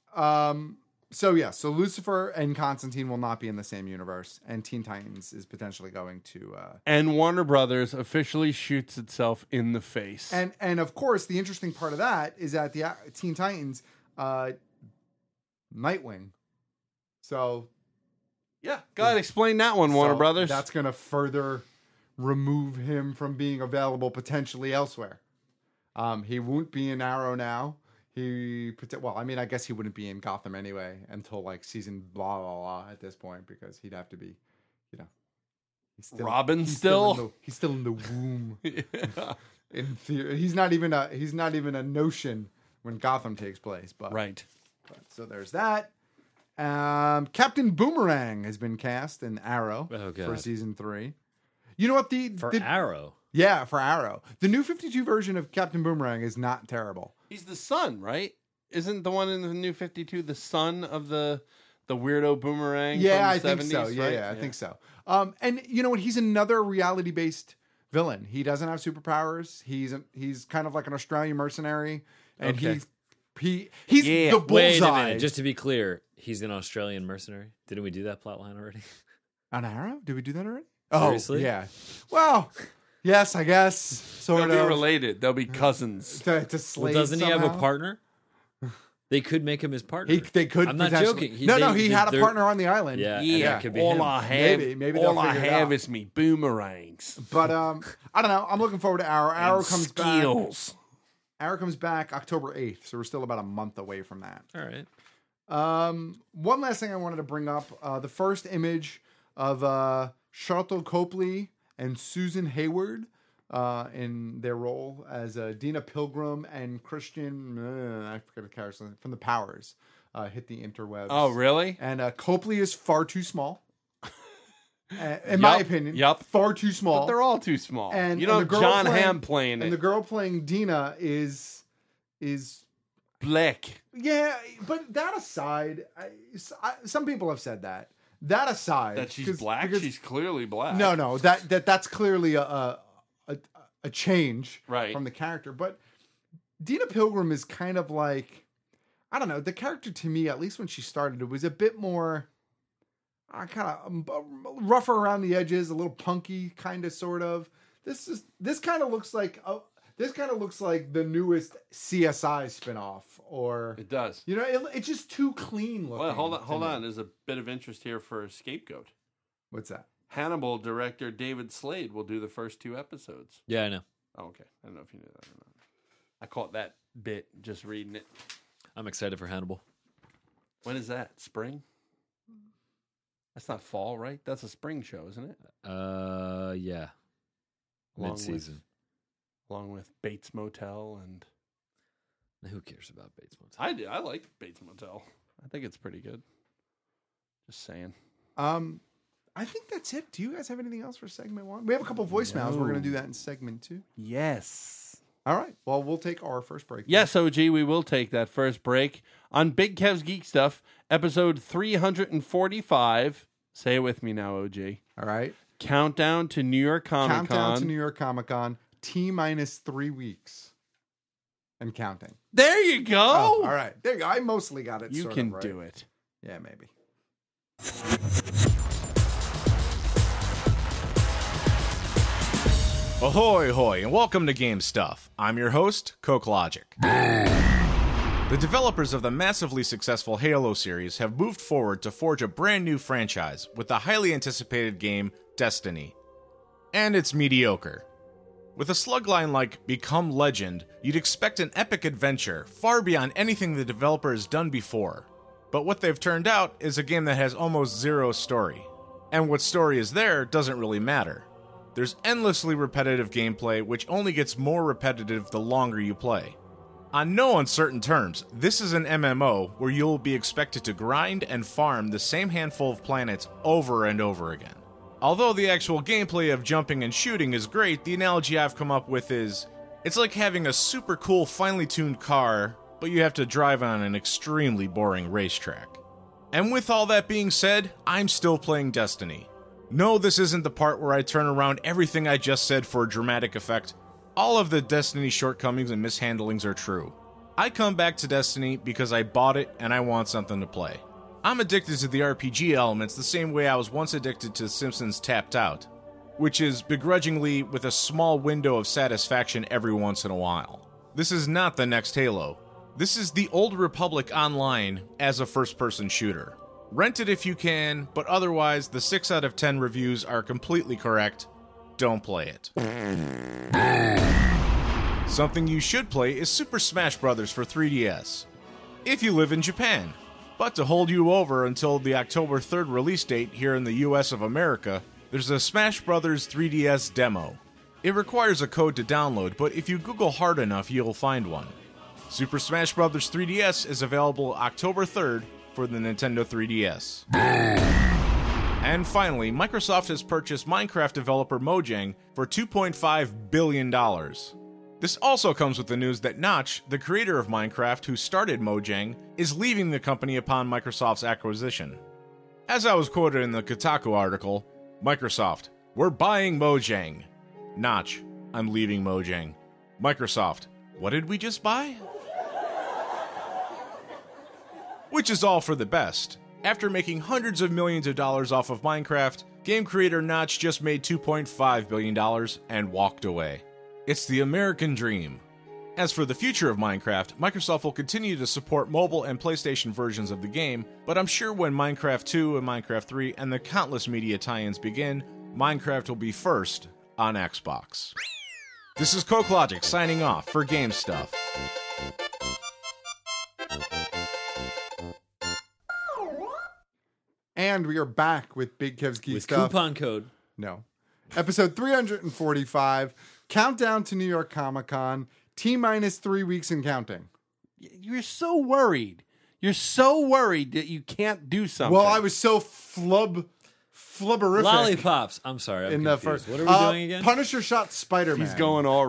um, so yeah, so Lucifer and Constantine will not be in the same universe, and Teen Titans is potentially going to. Uh, And Warner Brothers officially shoots itself in the face. and and of course, the interesting part of that is that the uh, Teen Titans, uh, Nightwing. So yeah, go ahead, explain that one, Warner so Brothers. That's going to further remove him from being available potentially elsewhere. Um, he won't be in Arrow now. He well, I mean, I guess he wouldn't be in Gotham anyway until like season blah blah blah at this point because he'd have to be, you know, he's still, Robin he's still? in the, he's still in the womb. Yeah. In theory, he's not even a he's not even a notion when Gotham takes place. But right. But, so there's that. Um, Captain Boomerang has been cast in Arrow Oh, God. for season three. You know what the For the, Arrow. Yeah, for Arrow. The new fifty-two version of Captain Boomerang is not terrible. He's the son, right? Isn't the one in the new fifty-two the son of the the weirdo Boomerang? Yeah, from the I think so. seventies, Yeah, right? yeah, I think so. Um, and you know what? He's another reality-based villain. He doesn't have superpowers. He's a, he's kind of like an Australian mercenary, and Okay. he's he he's Yeah. the Wait bullseye. a minute. Just to be clear, he's an Australian mercenary. Didn't we do that plot line already? On Arrow? Did we do that already? Seriously? Oh, yeah. Well, yes, I guess. Sort They'll of. be related. They'll be cousins. To, to Well, slave doesn't he have a somehow. partner? They could make him his partner. He, they could. I'm not potentially- joking. He- no, they- no, he they- had a they're- partner on the island. Yeah, and Yeah, that could be all him. I have, Maybe- maybe they'll all I figure it have out. is me boomerangs. But um, I don't know. I'm looking forward to Arrow. Arrow And comes skills. back. Arrow comes back October eighth, so we're still about a month away from that. All right. Um, one last thing I wanted to bring up: uh, the first image of uh, Charlotte Copley and Susan Hayward uh, in their role as uh, Dina Pilgrim and Christian. Uh, I forget the character from the Powers. Uh, hit the interwebs. Oh, really? And uh, Copley is far too small. Uh, in my Yup, opinion, yup. far too small. But they're all too small. And you and know, the girl John playing- Hamm playing and it. the girl playing Dina is is Black. Yeah, but that aside, I, I, some people have said that. That aside, That she's black? because- She's clearly black. No, no, that that that's clearly a a, a, a change Right. from the character. But Dina Pilgrim is kind of like, I don't know, the character to me, at least when she started, it was a bit more uh, kind of rougher around the edges, a little punky, kind of, sort of. This is this kind of looks like a, this kind of looks like the newest C S I spinoff, or It does. you know, it, it's just too clean looking. Well, hold on, to hold me. on. There's a bit of interest here for a scapegoat. What's that? Hannibal director David Slade will do the first two episodes. Yeah, I know. Oh, okay. I don't know if you knew that or not. I caught that bit just reading it. I'm excited for Hannibal. When is that? Spring? That's not fall, right? That's a spring show, isn't it? Uh, yeah. Along Mid season. Along with Bates Motel and Who cares about Bates Motel? I do. I like Bates Motel. I think it's pretty good. Just saying. Um, I think that's it. Do you guys have anything else for segment one? We have a couple voicemails. No. We're going to do that in segment two. Yes. All right. Well, we'll take our first break. Yes, O G, we will take that first break on Big Kev's Geek Stuff, episode three forty-five. Say it with me now, O G. All right. Countdown to New York Comic Con. Countdown to New York Comic Con. T minus three weeks. And counting. There you go. Oh, all right. There you go. I mostly got it. You sort can of right. do it. Yeah, maybe. Ahoy, hoy, and welcome to Game Stuff. I'm your host, Coke Logic. The developers of the massively successful Halo series have moved forward to forge a brand new franchise with the highly anticipated game, Destiny. And it's mediocre. With a slugline like Become Legend, you'd expect an epic adventure far beyond anything the developer has done before. But what they've turned out is a game that has almost zero story. And what story is there doesn't really matter. There's endlessly repetitive gameplay, which only gets more repetitive the longer you play. On no uncertain terms, this is an M M O where you'll be expected to grind and farm the same handful of planets over and over again. Although the actual gameplay of jumping and shooting is great, the analogy I've come up with is, it's like having a super cool, finely tuned car, but you have to drive on an extremely boring racetrack. And with all that being said, I'm still playing Destiny. No, this isn't the part where I turn around everything I just said for a dramatic effect. All of the Destiny shortcomings and mishandlings are true. I come back to Destiny because I bought it and I want something to play. I'm addicted to the R P G elements the same way I was once addicted to Simpsons Tapped Out, which is begrudgingly with a small window of satisfaction every once in a while. This is not the next Halo. This is the Old Republic Online as a first-person shooter. Rent it if you can, but otherwise, the six out of ten reviews are completely correct. Don't play it. Something you should play is Super Smash Bros. For three D S. If you live in Japan. But to hold you over until the October third release date here in the U S of America, there's a Smash Bros. three D S demo. It requires a code to download, but if you Google hard enough, you'll find one. Super Smash Bros. three D S is available October third for the Nintendo three D S. And finally, Microsoft has purchased Minecraft developer Mojang for two point five billion dollars. This also comes with the news that Notch, the creator of Minecraft who started Mojang, is leaving the company upon Microsoft's acquisition. As I was quoted in the Kotaku article, Microsoft, we're buying Mojang. Notch, I'm leaving Mojang. Microsoft, what did we just buy? Which is all for the best. After making hundreds of millions of dollars off of Minecraft, game creator Notch just made two point five billion dollars and walked away. It's the American dream. As for the future of Minecraft, Microsoft will continue to support mobile and PlayStation versions of the game, but I'm sure when Minecraft two and Minecraft three and the countless media tie-ins begin, Minecraft will be first on Xbox. This is Coke Logic signing off for Game Stuff. And we are back with Big Kev's Geek With Stuff. coupon code. No. Episode three forty-five. Countdown to New York Comic Con. T minus three weeks and counting. You're so worried. You're so worried that you can't do something. Well, I was so flub, flubberific. Lollipops. I'm sorry. I'm in confused. the first, What are we uh, doing again? Punisher shot Spider-Man. He's going Ori.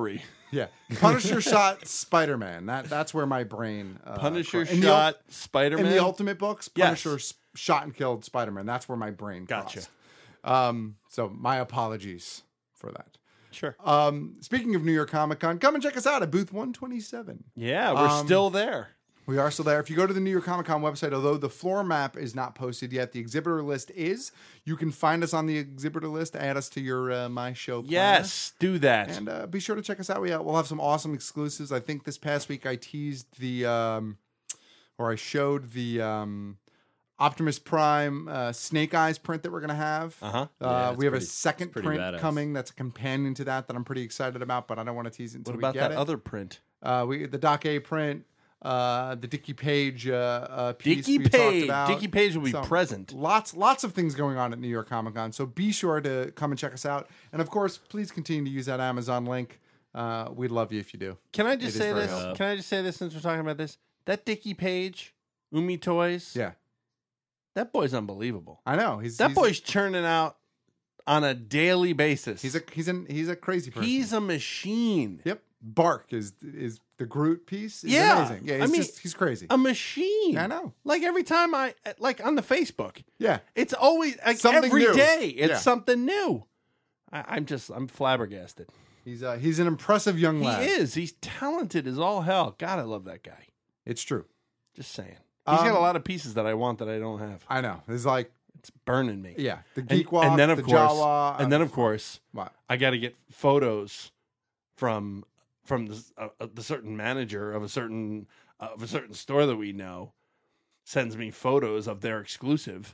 Yeah, Punisher shot Spider-Man. That that's where my brain. Uh, Punisher cro- in the shot ul- Spider-Man? in the Ultimate books. Yes. Punisher s- shot and killed Spider-Man. That's where my brain. Gotcha. crossed. Um, so my apologies for that. Sure. Um, speaking of New York Comic Con, come and check us out at booth one twenty-seven. Yeah, we're Um, still there. We are still there. If you go to the New York Comic Con website, although the floor map is not posted yet, the exhibitor list is. You can find us on the exhibitor list. Add us to your uh, My Show planner. Yes, do that. And uh, be sure to check us out. We, uh, we'll have some awesome exclusives. I think this past week I teased the, um, or I showed the um, Optimus Prime uh, Snake Eyes print that we're going to have. Uh-huh. Uh, Yeah, we have pretty- a second it's pretty print badass. coming that's a companion to that that I'm pretty excited about, but I don't want to tease it until What we about get that it. other print? Uh, we the Doc A print, uh, the Dickie Page uh, uh, piece Dickie we talked Page. about. Dickie Page will be So, present. Lots, lots of things going on at New York Comic Con. So be sure to come and check us out. And of course, please continue to use that Amazon link. Uh, we'd love you if you do. Can I It just is say very this? helpful. Can I just say this since we're talking about this? That Dickie Page, Umi Toys. Yeah, that boy's unbelievable. I know. He's That he's, boy's churning out on a daily basis. He's a he's an he's a crazy person. He's a machine. Yep. Bark is is the Groot piece. Is Yeah. amazing. Yeah, I he's mean, just, he's crazy. A machine. I know. Like every time I like on the Facebook. Yeah. It's always like Something every new. day. It's Yeah. something new. I, I'm just I'm flabbergasted. He's uh, he's an impressive young He lad. is. He's talented as all hell. God, I love that guy. It's true. Just saying. He's got Um, a lot of pieces that I want that I don't have. I know. It's like It's burning me. yeah, the And, Geek Walk, and then of the course, Jawa, and then of course, what? I got to get photos from from the, uh, uh, the certain manager of a certain uh, of a certain store that we know sends me photos of their exclusive.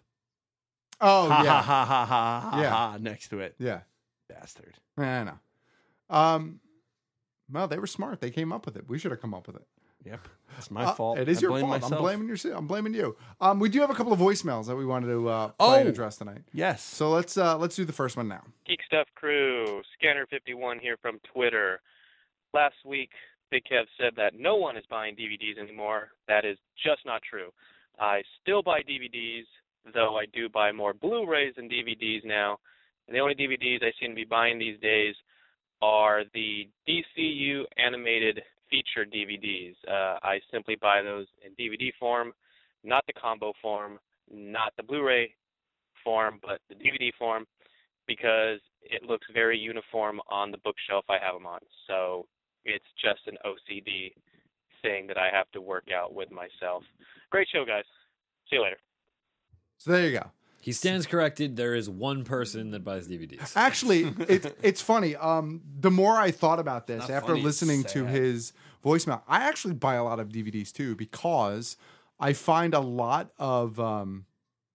Oh ha, yeah, ha ha ha ha ha Yeah. ha next to it. yeah. Bastard. I know. Um, well, they were smart. They came up with it. We should have come up with it. Yep, it's my Uh, fault. It is I your blame fault. myself. I'm blaming your. I'm blaming you. Um, we do have a couple of voicemails that we wanted to uh, play and Oh. address tonight. Yes. So let's uh, let's do the first one now. Geek Stuff Crew, Scanner fifty-one here from Twitter. Last week, Big Kev said that no one is buying D V Ds anymore. That is just not true. I still buy D V Ds, though I do buy more Blu-rays than D V Ds now. And the only D V Ds I seem to be buying these days are the D C U animated feature D V Ds. Uh, I simply buy those in D V D form, not the combo form, not the Blu-ray form, but the D V D form, because it looks very uniform on the bookshelf I have them on. So it's just an O C D thing that I have to work out with myself. Great show, guys. See you later. So there you go. He stands corrected. There is one person that buys D V Ds. Actually, it's it's funny. Um, the more I thought about this Not after funny, it's listening to sad. his voicemail, I actually buy a lot of D V Ds too because I find a lot of um,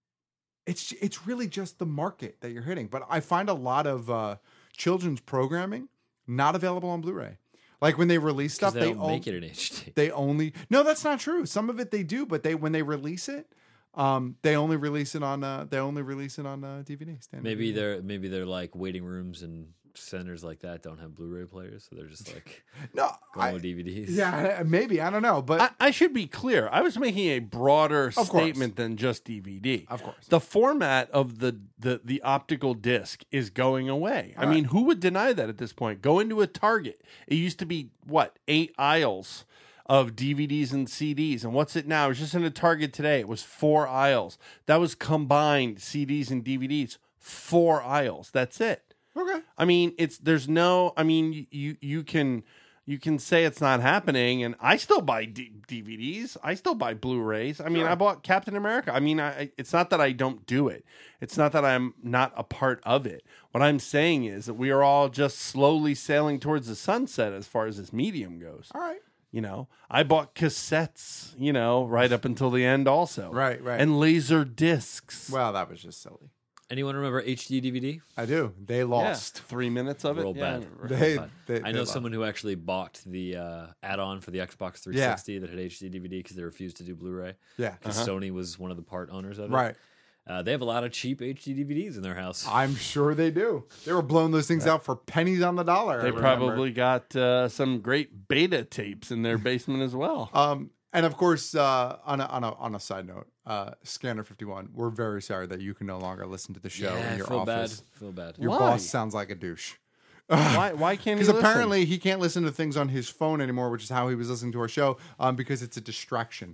it's it's really just the market that you're hitting. But I find a lot of uh, children's programming not available on Blu-ray. Like when they release stuff, they don't on- make it in H D. They only no, that's not true. Some of it they do, but they when they release it, um, they only release it on uh, they only release it on uh, D V D. standard Maybe D V D. they're maybe they're like waiting rooms and centers like that don't have Blu-ray players, so they're just like no going I- with D V Ds. Yeah, maybe I don't know, but I, I should be clear. I was making a broader course. statement than just D V D. Of course. The format of the, the, the optical disc is going away. I All mean, right. who would deny that at this point? Go into a Target. It used to be, what, eight aisles of D V Ds and C Ds. And what's it now? It was just in a Target today. It was four aisles. That was combined C Ds and D V Ds. Four aisles. That's it. okay. I mean, it's there's no. I mean, you you can you can say it's not happening, and I still buy D- DVDs. I still buy Blu-rays. I mean, Sure. I bought Captain America. I mean, I, it's not that I don't do it. It's not that I'm not a part of it. What I'm saying is that we are all just slowly sailing towards the sunset as far as this medium goes. All right. You know, I bought cassettes. You know, right up until the end, also. Right, right. And laser discs. Well, that was just silly. Anyone remember H D D V D? I do. They lost. Yeah, three minutes of it. Real Yeah, bad. right. They, But they, I they know lost. someone who actually bought the uh, add-on for the Xbox three sixty that had H D D V D because they refused to do Blu-ray. Yeah. because Uh-huh. Sony was one of the part owners of it. Right. Uh, they have a lot of cheap H D D V Ds in their house. I'm sure they do. They were blowing those things out for pennies on the dollar. I They remember. probably got uh, some great beta tapes in their basement as well. Um, and of course, uh, on a on a on a side note, uh, Scanner fifty-one, we're very sorry that you can no longer listen to the show yeah, in I your feel office. bad. Feel bad. Your Why? boss sounds like a douche. Why? Why can't he? Because listen? apparently he can't listen to things on his phone anymore, which is how he was listening to our show. Um, because it's a distraction.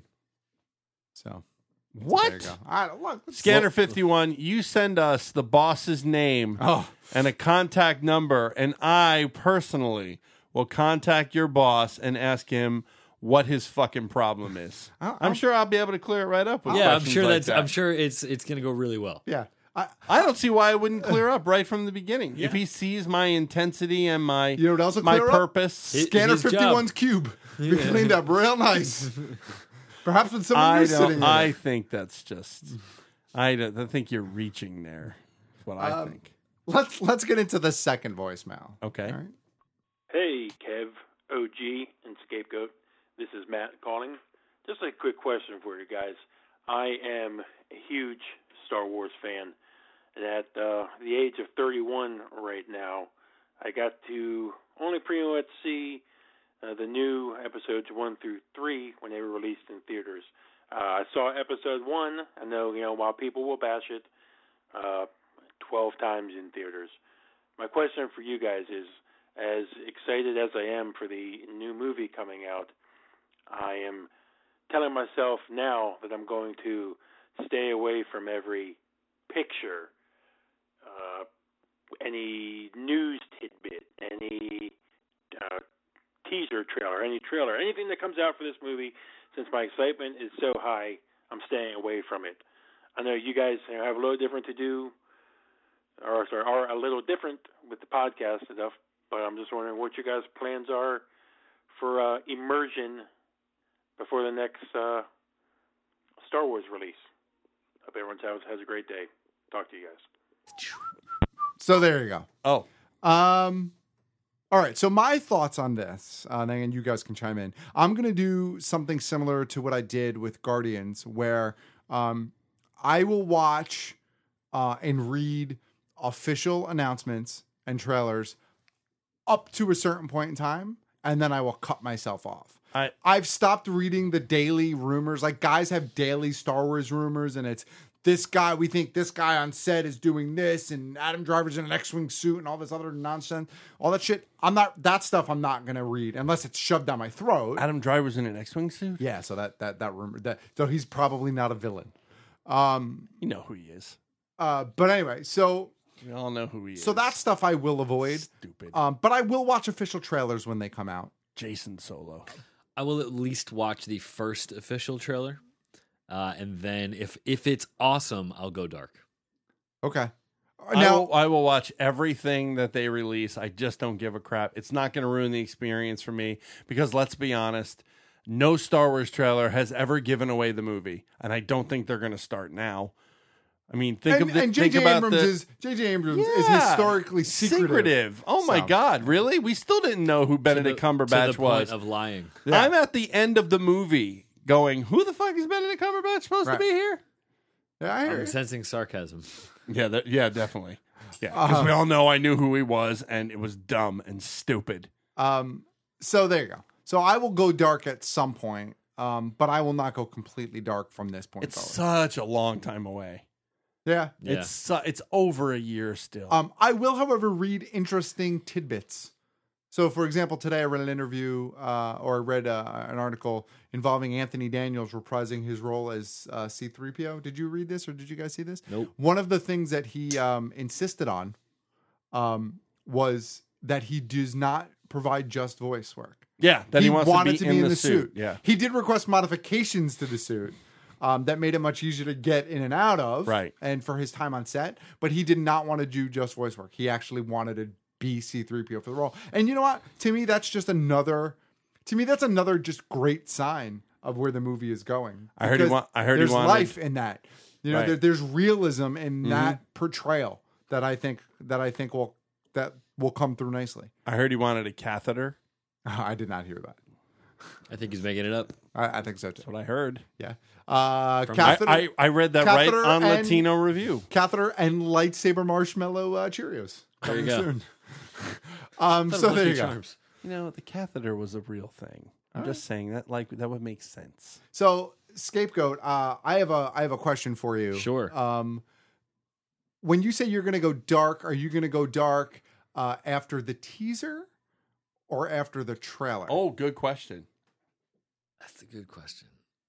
So what? There you go. All right, look, Scanner fifty-one, you send us the boss's name oh. and a contact number, and I personally will contact your boss and ask him what his fucking problem is. I'll, I'm I'll, sure I'll be able to clear it right up with yeah, I'm questions sure like that's. that. I'm sure it's it's gonna go really well. Yeah. I, I don't see why it wouldn't clear up right from the beginning. Yeah. If he sees my intensity and my you know what else will my clear purpose, up? Scanner fifty-one's cube. Be Yeah. cleaned up real nice. Perhaps when someone I was don't. sitting in I it. think that's just. I don't. I think you're reaching there. Is what I Um, think. Let's let's get into the second voicemail. Okay. All right. Hey, Kev, O G, and Scapegoat. This is Matt calling. Just a quick question for you guys. I am a huge Star Wars fan, and at uh, the age of thirty-one right now, I got to only pretty much see uh, the new episodes one through three when they were released in theaters. Uh, I saw episode one. I know, you know, while people will bash it, uh, twelve times in theaters. My question for you guys is, as excited as I am for the new movie coming out, I am telling myself now that I'm going to stay away from every picture, uh, any news tidbit, any uh, teaser trailer, any trailer, anything that comes out for this movie. Since my excitement is so high, I'm staying away from it. I know you guys have a little different to do, or sorry, are a little different with the podcast stuff, but I'm just wondering what your guys' plans are for uh, immersion before the next uh, Star Wars release. Hope everyone has, has a great day. Talk to you guys. So there you go. Oh. Um. All right. So my thoughts on this, uh, and you guys can chime in. I'm going to do something similar to what I did with Guardians, where um, I will watch uh, and read official announcements and trailers up to a certain point in time, and then I will cut myself off. I, I've stopped reading the daily rumors. Like, guys have daily Star Wars rumors, and it's this guy, we think this guy on set is doing this, and Adam Driver's in an X-Wing suit and all this other nonsense. All that shit. I'm not, that stuff I'm not going to read unless it's shoved down my throat. Adam Driver's in an X-Wing suit? Yeah, so that, that, that rumor, that, so he's probably not a villain. Um, you know who he is. Uh, but anyway, so. We all know who he is. So that stuff I will avoid. Stupid. Um, but I will watch official trailers when they come out. Jason Solo. I will at least watch the first official trailer. Uh, and then if if it's awesome, I'll go dark. Okay. Now, I will, I will watch everything that they release. I just don't give a crap. It's not going to ruin the experience for me because let's be honest, no Star Wars trailer has ever given away the movie, and I don't think they're going to start now. I mean, think and, of the, and think J J about Abrams the, is J J Abrams yeah, is historically secretive. secretive. Oh my So. God, really? We still didn't know who Benedict the- Cumberbatch to the was. point of lying. Yeah. I'm at the end of the movie going, "Who the fuck is Benedict Cumberbatch supposed Right. to be here?" Yeah, I hear I'm you. sensing sarcasm. Yeah, that, yeah, definitely. Yeah, because Uh, we all know I knew who he was, and it was dumb and stupid. Um, so there you go. So I will go dark at some point, um, but I will not go completely dark from this point It's forward. such a long time away. Yeah. Yeah. It's su- it's over a year still. Um, I will, however, read interesting tidbits. So, for example, today I read an interview uh, or I read uh, an article involving Anthony Daniels reprising his role as uh, C three P O. Did you read this or did you guys see this? Nope. One of the things that he um, insisted on um, was that he does not provide just voice work. yeah, that he, wants wanted to be, in, the, suit. Yeah, He did request modifications to the suit um, that made it much easier to get in and out of. Right. And for his time on set. But he did not want to do just voice work. He actually wanted to be C three P O for the role. And you know what? To me, that's just another, to me, that's another just great sign of where the movie is going. I heard he Because wa- I heard he there's wanted- life in that. You know, Right. there, there's realism in Mhm. that portrayal that I think, that I think will, that will come through nicely. I heard he wanted a catheter. I did not hear that. I think he's making it up. I, I think so too. That's what I heard. Yeah. Uh, From- catheter, I, I, I read that right catheter on and- Latino Review. Catheter and lightsaber marshmallow uh, Cheerios. There you Coming go. soon. um, Thought it so was there you Lucky go. Charms. You know, the catheter was a real thing. I'm All just saying that like that would make sense. So Scapegoat, uh, I have a I have a question for you. Sure. Um, when you say you're going to go dark, are you going to go dark uh, after the teaser or after the trailer? Oh, good question. That's a good question.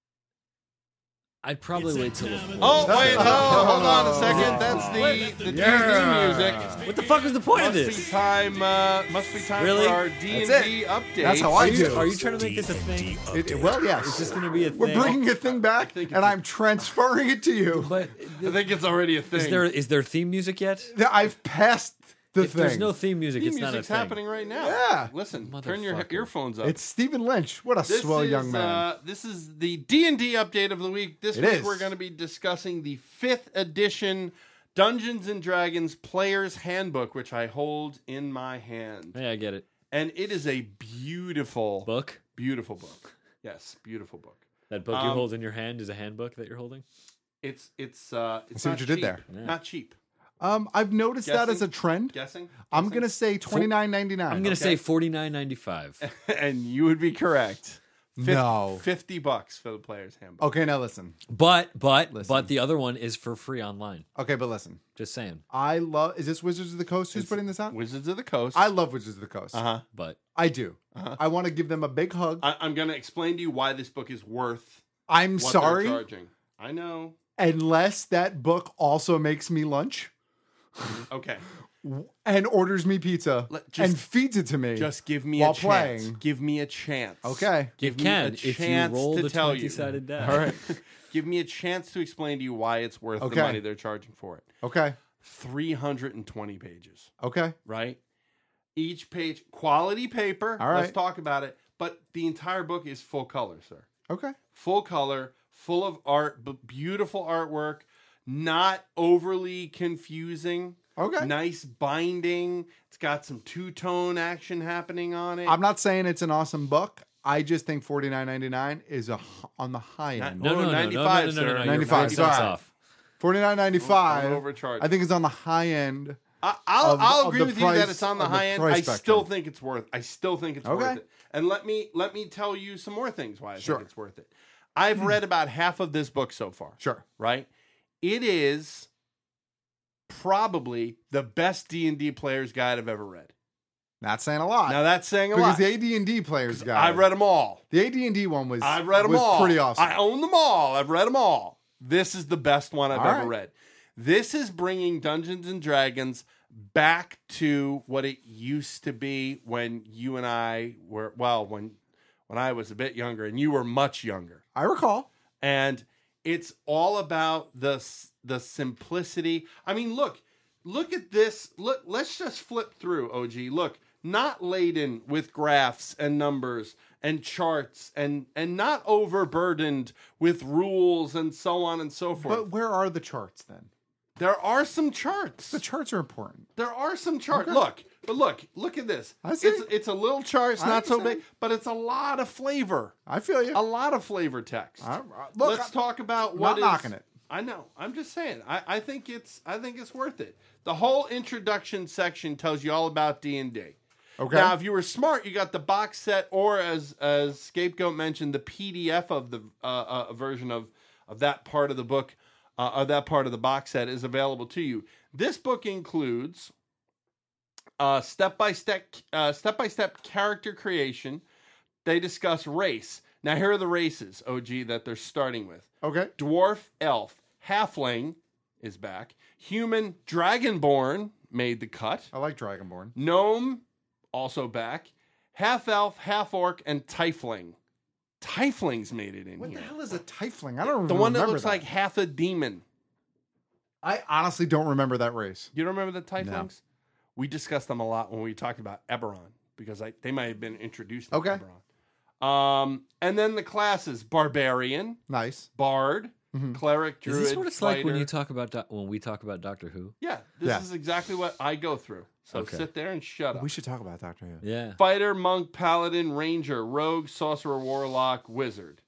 I'd probably wait till the fourth. Oh, wait, oh, hold on a second. That's the, the Yeah. D and D music. What the fuck was the point must of this? Be time, uh, must be time Really? for our D and D update. That's how I Are you, do. are you trying to make this a thing? It, it- well, yes. Is this going to be a thing? We're bringing a thing back, and I'm transferring it to you. But I think it's already a thing. is there is there theme music yet? I've passed the if thing. there's no theme music, Theme it's not a music's thing. happening right now. Yeah. Listen, turn your Motherfucker. earphones up. It's Stephen Lynch. What a This swell is, young man. Uh, this is the D and D update of the week. This It week is. we're going to be discussing the fifth edition Dungeons and Dragons Player's Handbook, which I hold in my hand. Yeah, I get it. And it is a beautiful Book? Beautiful book. Yes, beautiful book. That book you Um, hold in your hand is a handbook that you're holding? It's it's uh it's see not what you did cheap. there. Yeah. Not cheap. Um, I've noticed that as a Guessing? trend. Guessing? I'm Guessing? gonna say twenty nine ninety nine. I'm going to Okay. say forty-nine ninety-five. And you would be correct. Fif- No. fifty bucks for the Player's Handbook. Okay, now listen. But but Listen. but the other one is for free online. Okay, but listen. Just saying. I love. Is this Wizards of the Coast who's It's putting this out? Wizards of the Coast. I love Wizards of the Coast. Uh huh. But I do. Uh-huh. I want to give them a big hug. I- I'm going to explain to you why this book is worth. I'm what sorry, they're charging. I know. unless that book also makes me lunch Okay. and orders me pizza Let- just- and feeds it to me. Just give me while a chance. playing. Give me a chance. Okay. Give You me can a if you chance roll to the tell you. twenty-sided die. All right. Give me a chance to explain to you why it's worth Okay. the money they're charging for it. Okay. three hundred twenty pages, Okay. right? Each page, quality paper. All right. Let's talk about it. But the entire book is full color, sir. Okay. Full color, full of art, but beautiful artwork, not overly confusing. Okay. Nice binding. It's got some two-tone action happening on it. I'm not saying it's an awesome book. I just think forty-nine ninety-nine is a h- on the high Not- end. No, Oh, no, no, no, no, ninety-five, no, no, sir. no, no. You're ninety-five, forty cents sorry. off. forty-nine ninety-five. Don't overcharge. I think it's on the high end. I, I'll, of- I'll of agree the with you that price- it's on the of the high end. price I spectrum. still think it's worth. I still think it's Okay. worth it. And let me let me tell you some more things why I Sure. think it's worth it. I've read about half of this book so far. Sure. Right? It is probably the best D and D player's guide I've ever read. Not saying a lot. Now that's saying a because lot. the A D and D players guy. I read them all. The A D and D one was. I read them was all. Pretty awesome. I own them all. I've read them all. This is the best one I've All ever right. read. This is bringing Dungeons and Dragons back to what it used to be when you and I were, well, when when I was a bit younger and you were much younger. I recall. And it's all about the the simplicity. I mean, look, look at this. Look, let's just flip through, O G. Look, not laden with graphs and numbers and charts and and not overburdened with rules and so on and so forth. But where are the charts then? There are some charts. The charts are important. There are some charts. Okay. Look, but look, look at this. I see. It's it's a little chart. It's I not so understand. big, but it's a lot of flavor. I feel you. A lot of flavor text. I- I- look, Let's I'm talk about not what is- knocking it. I know. I'm just saying. I, I think it's I think it's worth it. The whole introduction section tells you all about D and D. Okay. Now, if you were smart, you got the box set, or as as Scapegoat mentioned, the P D F of the uh, uh, version of of that part of the book, uh, of that part of the box set is available to you. This book includes uh, step by step uh, step by step character creation. They discuss race. Now, here are the races, O G, that they're starting with. Okay. Dwarf, elf, halfling is back. Human, dragonborn made the cut. I like Dragonborn. Gnome, also back. Half elf, half orc, and tiefling. Tiefling's made it in What here. the hell is a tiefling? I don't The remember one that looks that. like half a demon. I honestly don't remember that race. You don't remember the tieflings? We discussed them a lot when we talked about Eberron because I, they might have been introduced to Okay. Eberron. Um, and then the classes: barbarian, Nice. bard, Mhm. cleric, Is druid, this what it's fighter. like when you talk about doc- when we talk about Doctor Who? Yeah, this Yeah. is exactly what I go through. So Okay. sit there and shut up. We should talk about Doctor Who. Yeah. Fighter, monk, paladin, ranger, rogue, sorcerer, warlock, wizard.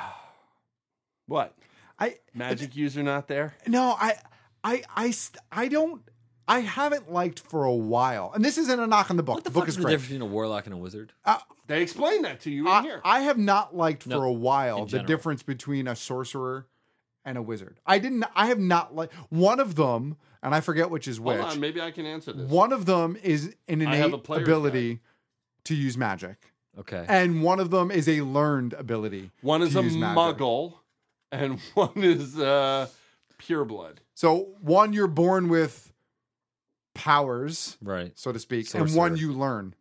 What? I Magic user not there? No, I, I, I, st- I don't. I haven't liked for a while, and this isn't a knock on the book. What the, the book fuck is is the great. difference between a warlock and a wizard? They explained that to you in I, here. I have not liked No, for a while in the general. difference between a sorcerer and a wizard. I didn't. I have not like one of them, and I forget which is which. Hold on, maybe I can answer this. One of them is an I have innate a player's ability to use magic. Okay. And one of them is a learned ability. One is to a use magic. muggle, and one is uh, pure blood. So one you're born with powers, right, so to speak, Sorcerer. and one you learn.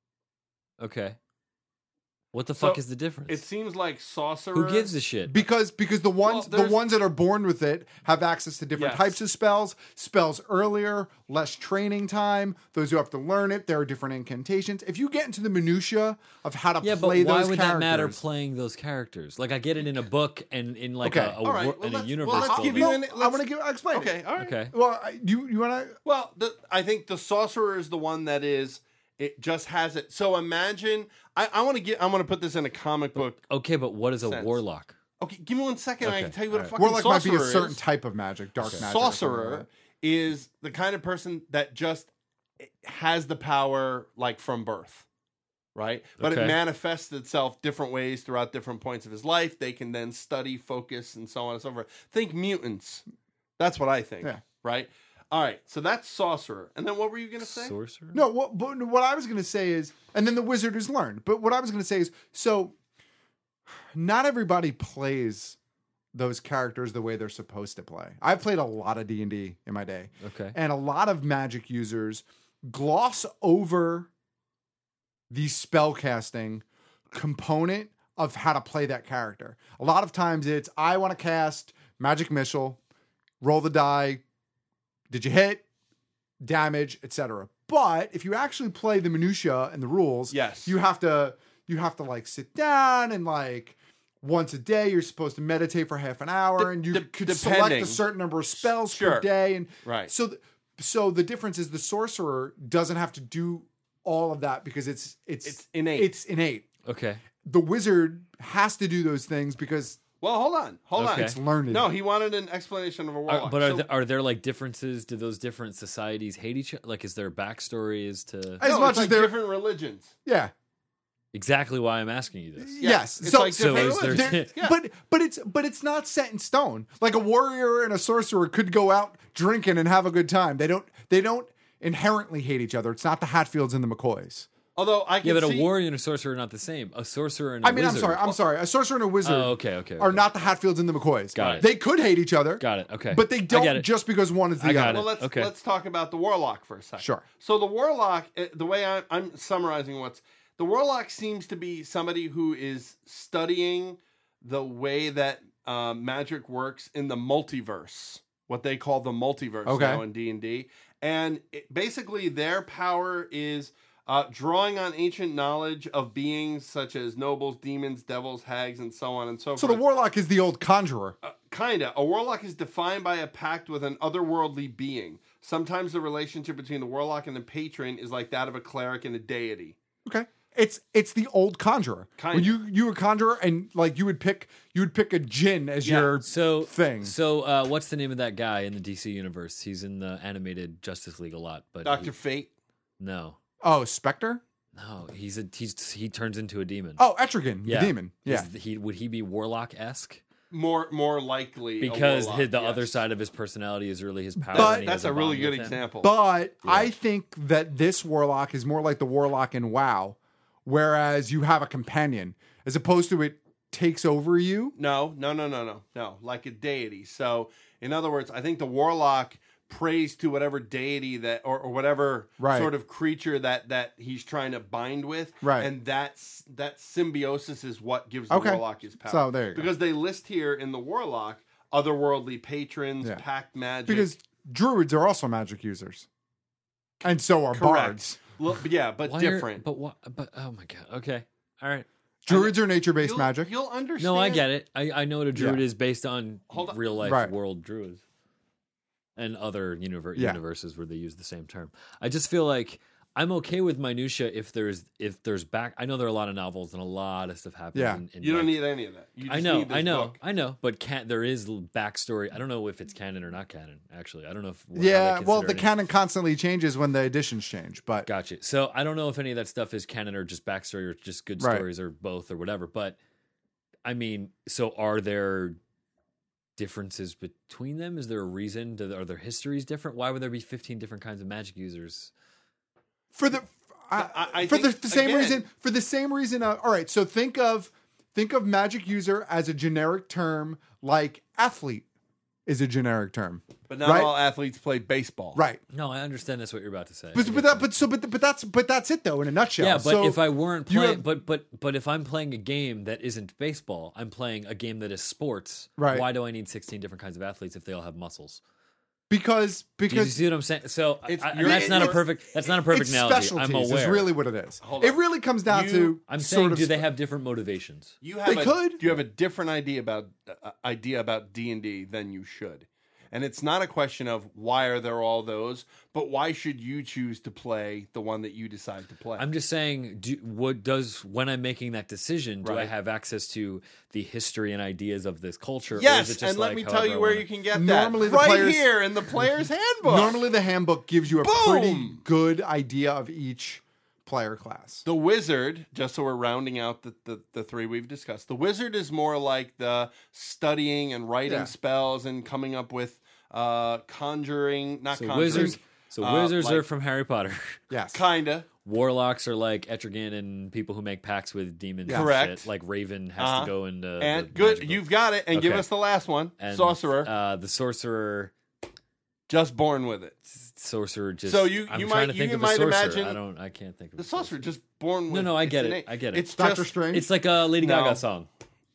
Okay. What the So, fuck is the difference? It seems like sorcerer. Who gives a shit? Because because the ones Well, the ones that are born with it have access to different Yes. types of spells, spells earlier, less training time. Those who have to learn it, there are different incantations. If you get into the minutia of how to yeah, play but why those would characters, that matter playing those characters? Like I get it in a book and in like Okay. a, a, All right, wor- well, in a let's- universe. well, let's full give of you it. an- I want to give. I'll explain. Okay, it. all right. Okay. Well, I- you you want to? Well, the, I think the sorcerer is the one that is. It just has it. So imagine. I, I want to get. I want to put this in a comic book. Okay, but what is a sense. warlock? Okay, give me one second. I Okay, can tell you what all a right. fucking Warlock might be sorcerer a certain is. type of magic, dark A magic. or something like sorcerer that. is the kind of person that just has the power like from birth, right? But Okay. it manifests itself different ways throughout different points of his life. They can then study, focus, and so on and so forth. Think mutants. That's what I think. Yeah. Right. All right. So that's sorcerer. And then what were you going to say? Sorcerer? No, what, but what I was going to say is, and then the wizard is learned. But what I was going to say is, so not everybody plays those characters the way they're supposed to play. I've played a lot of D and D in my day. Okay. And a lot of magic users gloss over the spellcasting component of how to play that character. A lot of times it's, I want to cast Magic Missile, roll the die, did you hit, damage, et cetera. But if you actually play the minutia and the rules, Yes. you have to you have to like sit down and like once a day you're supposed to meditate for half an hour, De- and you de- could depending. select a certain number of spells Sure. per day. And Right. so th- so the difference is the sorcerer doesn't have to do all of that because it's it's It's innate. It's innate. Okay. The wizard has to do those things because Well, hold on. Hold Okay. on. it's learned. No, he wanted an explanation of a warlock. Are, but are, So- there, are there like differences? Do those different societies hate each other? Like, is there backstory as to As no, much it's as like they're- different religions. yeah. exactly why I'm asking you this? Yes. It's So, like So different is there- religions. There- Yeah. But but it's but it's not set in stone. Like a warrior and a sorcerer could go out drinking and have a good time. They don't they don't inherently hate each other. It's not the Hatfields and the McCoys. Although I can Yeah, but see, a warrior and a sorcerer are not the same. A sorcerer and a I mean, I'm wizard. sorry. I'm sorry. A sorcerer and a wizard Oh, okay, okay, are okay. not the Hatfields and the McCoys. Got it. They could hate each other. Got it. Okay. But they I get don't it. just because one is the I got other. Well, let's Okay. let's talk about the warlock for a second. Sure. So the warlock, eh, the way I, I'm summarizing what's the warlock seems to be somebody who is studying the way that uh, magic works in the multiverse, what they call the multiverse Okay. now in D and D, and it, basically their power is uh, drawing on ancient knowledge of beings such as nobles, demons, devils, hags, and so on and so, So forth. the warlock is the old conjurer. Uh, kinda. A warlock is defined by a pact with an otherworldly being. Sometimes the relationship between the warlock and the patron is like that of a cleric and a deity. Okay. It's it's the old conjurer. Kinda. When you you were a conjurer and like you would pick you would pick a djinn as Yeah. your So thing. So uh, what's the name of that guy in the D C universe? He's in the animated Justice League a lot, but Doctor he- Fate. no, Oh, Spectre? no, he's a he's he turns into a demon. Oh, Etrigan, yeah, the demon. Yeah. Is he would he be warlock esque? More more likely a Because warlock, his, the yes. other side of his personality is really his power. But- and he That's has a really bond good with him. example. But Yeah. I think that this warlock is more like the warlock in WoW, whereas you have a companion, as opposed to it takes over you. No, no, no, no, no, no. Like a deity. So, in other words, I think the warlock prays to whatever deity that, or, or whatever Right. sort of creature that that he's trying to bind with. Right. And that's that symbiosis is what gives the Okay. warlock his power. So there you go. Because they list here in the warlock otherworldly patrons, Yeah. pact magic. Because druids are also magic users. And so are Correct. bards. Well, yeah, but Why are- different. but what? But oh my god. Okay. All right. Druids are nature-based you'll, magic. You'll understand. No, I get it. I, I know what a druid Yeah. is based on Hold on. real life Right. world druids and other univer- Yeah. universes where they use the same term. I just feel like I'm okay with minutia if there's if there's back. I know there are a lot of novels and a lot of stuff happens. Yeah. in, in You don't like- need any of that. You just I know, need this I know, book. I know, but can, there is l- backstory. I don't know if it's canon or not canon. Actually, I don't know if how they Yeah, well, consider the any- canon constantly changes when the editions change, but Gotcha. So I don't know if any of that stuff is canon or just backstory or just good Right. stories or both or whatever. But I mean, so are there differences between them? Is there a reason? Do, are their histories different? Why would there be fifteen different kinds of magic users? For the I, I, I for think, the, the same again, reason. For the same reason. Uh, all right. So think of think of magic user as a generic term, like athlete is a generic term. But not right? all athletes play baseball. Right. No, I understand that's what you're about to say. But but that but so but but that's but that's it though in a nutshell. Yeah, but so if I weren't you playing, have- but but but if I'm playing a game that isn't baseball, I'm playing a game that is sports. Right. Why do I need sixteen different kinds of athletes if they all have muscles? because Do you because see what I'm saying? So It's- I, and you're- that's not a you're- perfect. That's not a perfect it's analogy. I'm specialties aware. is really what it is. Hold It on. really comes down You- to I'm sort saying, of do they sp- have different motivations? You have They a, could. You have a different idea about uh, idea about D and D than you should, and it's not a question of why are there all those, but why should you choose to play the one that you decide to play? I'm just saying, do, what does when I'm making that decision, do I Right. have access to the history and ideas of this culture? or is yes, it just and let like me however tell I you where wanna- you can get Normally that the right players- here in the player's handbook. Normally, the handbook gives you a Boom! pretty good idea of each player class. The wizard, just so we're rounding out the, the, the three we've discussed, the wizard is more like the studying and writing Yeah. spells and coming up with uh, conjuring, not So conjuring. wizards, so uh, wizards like- are from Harry Potter. Yes, kinda. Warlocks are like Etrigan and people who make pacts with demons. Yeah. and Correct. shit. Like Raven has Uh-huh. to go into. And the good, magic you've book. got it. And give Okay. us the last one, And, sorcerer. Uh, the sorcerer, just born with it. sorcerer. Just So you- I'm you trying might- to think you of might a sorcerer. imagine- I don't. I can't think of The a sorcerer just born with. No, no, I it's get an it. A. I get it. It's Doctor just, Strange. It's like a Lady No. Gaga song.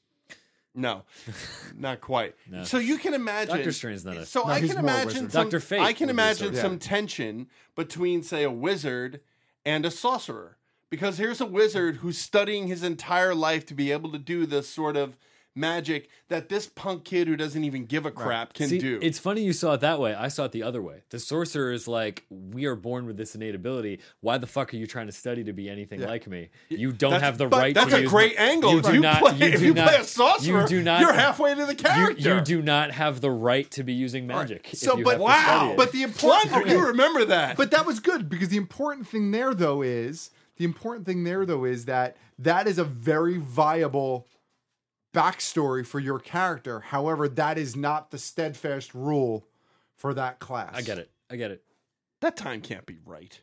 No, not quite. No. So you can imagine Doctor Strange's not a- So No, I he's can more a imagine wizard. some, Doctor Fate I can would be a imagine sorcerer. some tension between, say, a wizard and a sorcerer, because here's a wizard who's studying his entire life to be able to do this sort of magic that this punk kid who doesn't even give a crap can See, do. It's funny you saw it that way. I saw it the other way. The sorcerer is like, we are born with this innate ability. Why the fuck are you trying to study to be anything Yeah. like me? You don't That's- have the but right that's to a use great ma- angle. You If do you not, play- you if do you not, play a sorcerer, you do not, you're halfway to the you, character. you do not have the right to be using magic. if So, you but have to study wow, it. but the important Wonder you remember that. But that was good because the important thing there though is the important thing there though is that that is a very viable backstory for your character. However, that is not the steadfast rule for that class. I get it. I get it. that time can't be right.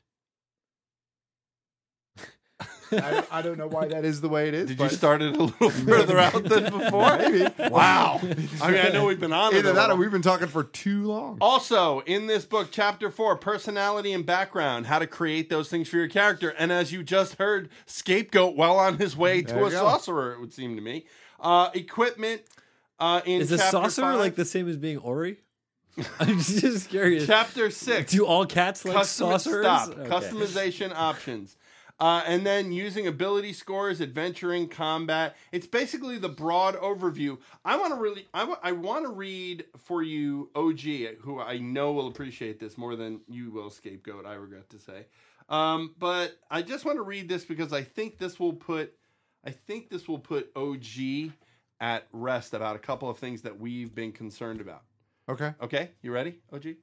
I, I don't know why that is the way it is. Did but you start it a little further out than before? Maybe. Wow. I mean, I know we've been on it. Either a that or little. we've been talking for too long. Also, in this book, chapter four, personality and background, how to create those things for your character. And as you just heard, scapegoat well on his way There to you a go. sorcerer, it would seem to me. Uh, equipment uh, in Is a chapter sorcerer five. like the same as being Ori? I'm just curious. Chapter six. Do all cats like Custom- sorcerers? Stop. Okay. Customization options. Uh, and then using ability scores, adventuring, combat. It's basically the broad overview. I want to really, I want to read for you O G, who I know will appreciate this more than you will, Scapegoat, I regret to say. Um, but I just want to read this because I think this will put, I think this will put O G at rest about a couple of things that we've been concerned about. Okay. Okay, you ready, O G?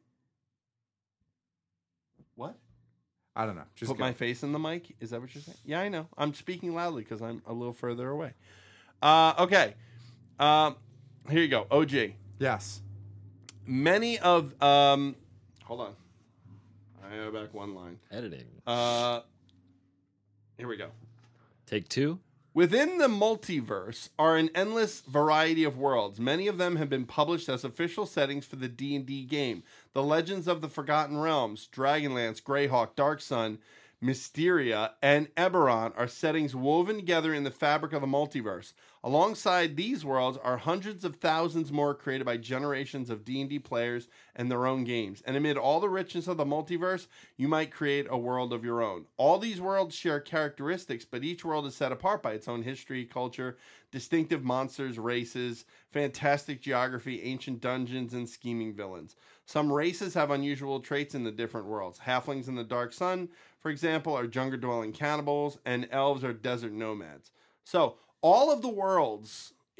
What? I don't know. Just Put go. my face in the mic? Is that what you're saying? Yeah, I know. I'm speaking loudly because I'm a little further away. Uh, okay. Um, here you go. O G. Yes. Many of... Um, hold on. I go back one line. Editing. Uh, here we go. Take two. Within the multiverse are an endless variety of worlds. Many of them have been published as official settings for the D and D game. The Legends of the Forgotten Realms, Dragonlance, Greyhawk, Dark Sun, Mysteria, and Eberron are settings woven together in the fabric of the multiverse. Alongside these worlds are hundreds of thousands more created by generations of D and D players and their own games. And amid all the richness of the multiverse, you might create a world of your own. All these worlds share characteristics, but each world is set apart by its own history, culture, distinctive monsters, races, fantastic geography, ancient dungeons, and scheming villains. Some races have unusual traits in the different worlds. Halflings in the Dark Sun, for example, are jungle-dwelling cannibals, and elves are desert nomads. So, all of the worlds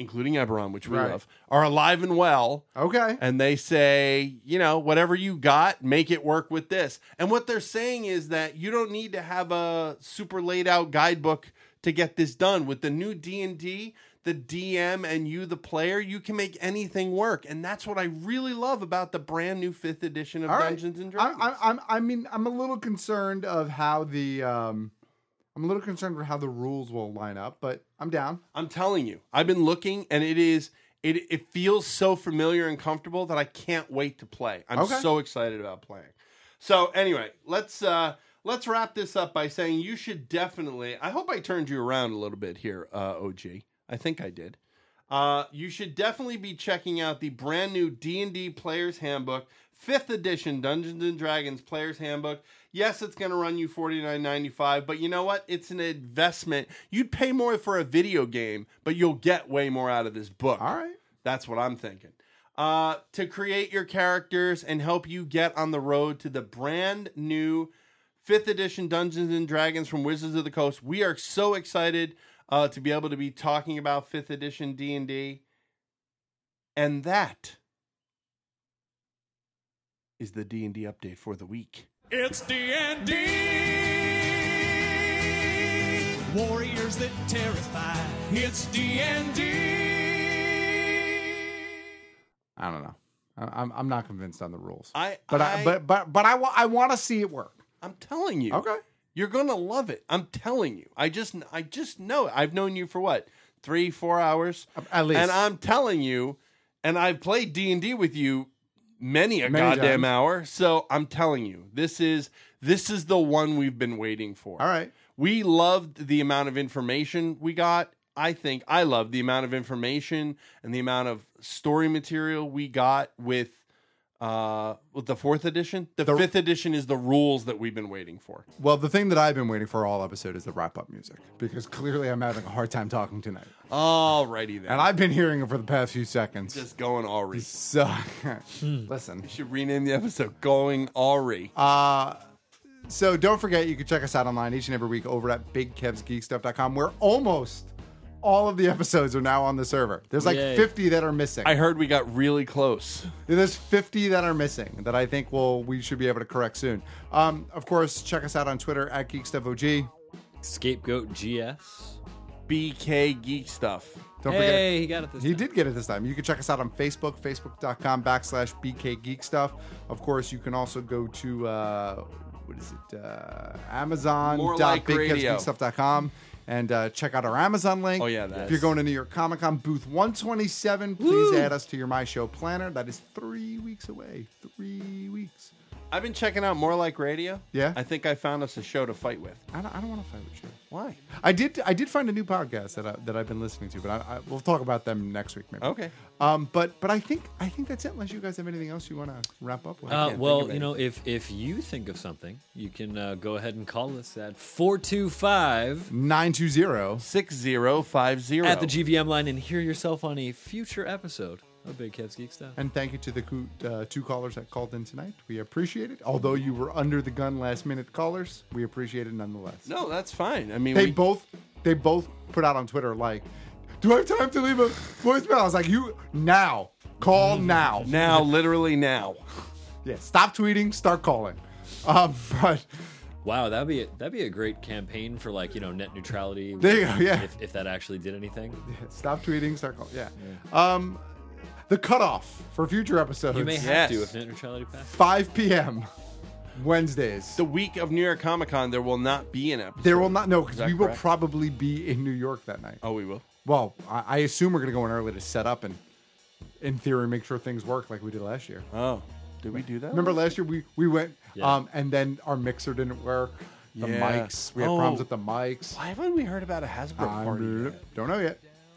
including Eberron, which we Right. love, are alive and well. Okay. And they say, you know, whatever you got, make it work with this. And what they're saying is that you don't need to have a super laid out guidebook to get this done. With the new D and D, the D M and you, the player, you can make anything work. And that's what I really love about the brand new fifth edition of All right. Dungeons and Dragons. I, I, I'm, I mean, I'm a little concerned of how the, um, I'm a little concerned with how the rules will line up, but I'm down. I'm telling you, I've been looking, and it is it it feels so familiar and comfortable that I can't wait to play. I'm Okay. so excited about playing. So anyway, let's uh, let's wrap this up by saying you should definitely. I hope I turned you around a little bit here, uh, O G. I think I did. Uh, you should definitely be checking out the brand new D and D Player's Handbook, fifth edition Dungeons and Dragons Player's Handbook. Yes, it's going to run you forty-nine ninety-five, but you know what? It's an investment. You'd pay more for a video game, but you'll get way more out of this book. All right. That's what I'm thinking. Uh, to create your characters and help you get on the road to the brand new fifth edition Dungeons and Dragons from Wizards of the Coast. We are so excited uh, to be able to be talking about fifth edition D and D. And that is the D and D update for the week. It's D and D. Warriors that terrify. It's D and D. I don't know. I- I'm, I'm not convinced on the rules. I, but I, I- but, but, but I, wa- I want to see it work. I'm telling you. Okay. You're gonna love it. I'm telling you. I just I just know it. I've known you for what? Three, four hours? At least. And I'm telling you, and I've played D and D with you many a Many goddamn times. hour. So I'm telling you, this is this is the one we've been waiting for. All right. We loved the amount of information we got. I think I loved the amount of information and the amount of story material we got with uh with the fourth edition. The, The- fifth edition is the rules that we've been waiting for. Well, the thing that I've been waiting for all episode is the wrap up music because clearly I'm having a hard time talking tonight. Alrighty then. And I've been hearing it for the past few seconds. Just going Ari. So, listen. You should rename the episode Going Ari. Uh, so don't forget, you can check us out online each and every week over at big kevs geek stuff dot com, where almost all of the episodes are now on the server. There's like Yay. fifty that are missing. I heard we got really close. There's fifty that are missing that I think will we should be able to correct soon. Um, of course, check us out on Twitter at GeekStuffOG. Scapegoat G S. B K Geek Stuff. Don't Hey, forget, he got it this He time. did get it this time. You can check us out on Facebook, facebook.com backslash BK Geek Stuff. Of course, you can also go to, uh, what is it, uh, Amazon More dot like big kevs radio. geek stuff dot com and uh, check out our Amazon link. Oh, yeah, that If is- you're going to New York Comic Con booth one twenty-seven, please add us to your My Show planner. That is three weeks away. Three weeks. I've been checking out More Like Radio. Yeah? I think I found us a show to fight with. I don't, I don't want to fight with you. Why? I did. I did find a new podcast that I, that I've been listening to, but I, I, we'll talk about them next week, maybe. Okay. Um. But but I think I think that's it. Unless you guys have anything else you want to wrap up with. Uh, well, you know, if if you think of something, you can uh, go ahead and call us at four two five nine two zero six zero five zero at the G V M line and hear yourself on a future episode of Big Kev's Geek Stuff. And thank you to the coo- uh, two callers that called in tonight. We appreciate it. Although you were under the gun last minute callers, we appreciate it nonetheless. No, that's fine. I mean, They we, both they both put out on Twitter like, "Do I have time to leave a voicemail?" I was like, "You now call now now, literally now. Yeah, stop tweeting, start calling." Um, but Wow, that'd be a, that'd be a great campaign for like you know net neutrality. There you go, yeah. If, if that actually did anything, stop tweeting, start calling. Yeah. Um, the cutoff for future episodes. you may have Yes. to if net neutrality passes. five p.m. Wednesdays. The week of New York Comic Con, there will not be an episode. There will not no Is because that we will correct? probably be in New York that night. Oh, we will. Well, I, I assume we're gonna go in early to set up and, in theory, make sure things work like we did last year. Oh, did we do that? Remember last year we we went, Yeah. um, and then our mixer didn't work. The Yeah. mics, we had Oh. problems with the mics. Why haven't we heard about a Hasbro I party yet? don't know yet.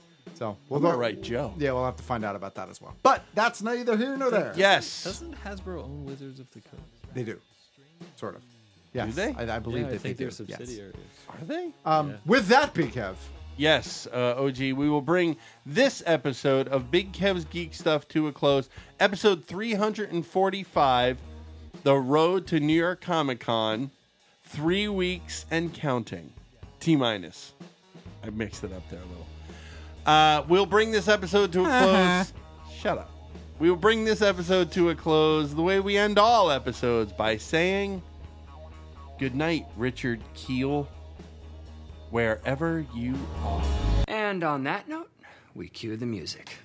So we'll I'm gonna go- write Joe. Yeah, we'll have to find out about that as well. But that's neither here nor there. Yes. Doesn't Hasbro own Wizards of the Coast? They do, sort of. Yes, Do they? I, I believe yeah, I that think they they're do. Yes. subsidiaries. Are they? Um, Yeah. With that, Big Kev, Yes, uh, O G, we will bring this episode of Big Kev's Geek Stuff to a close. Episode three forty-five, The Road to New York Comic Con, three weeks and counting. T minus. I mixed it up there a little. Uh, we'll bring this episode to a close. Shut up. We will bring this episode to a close the way we end all episodes, by saying good night, Richard Kiel, wherever you are. And on that note, we cue the music.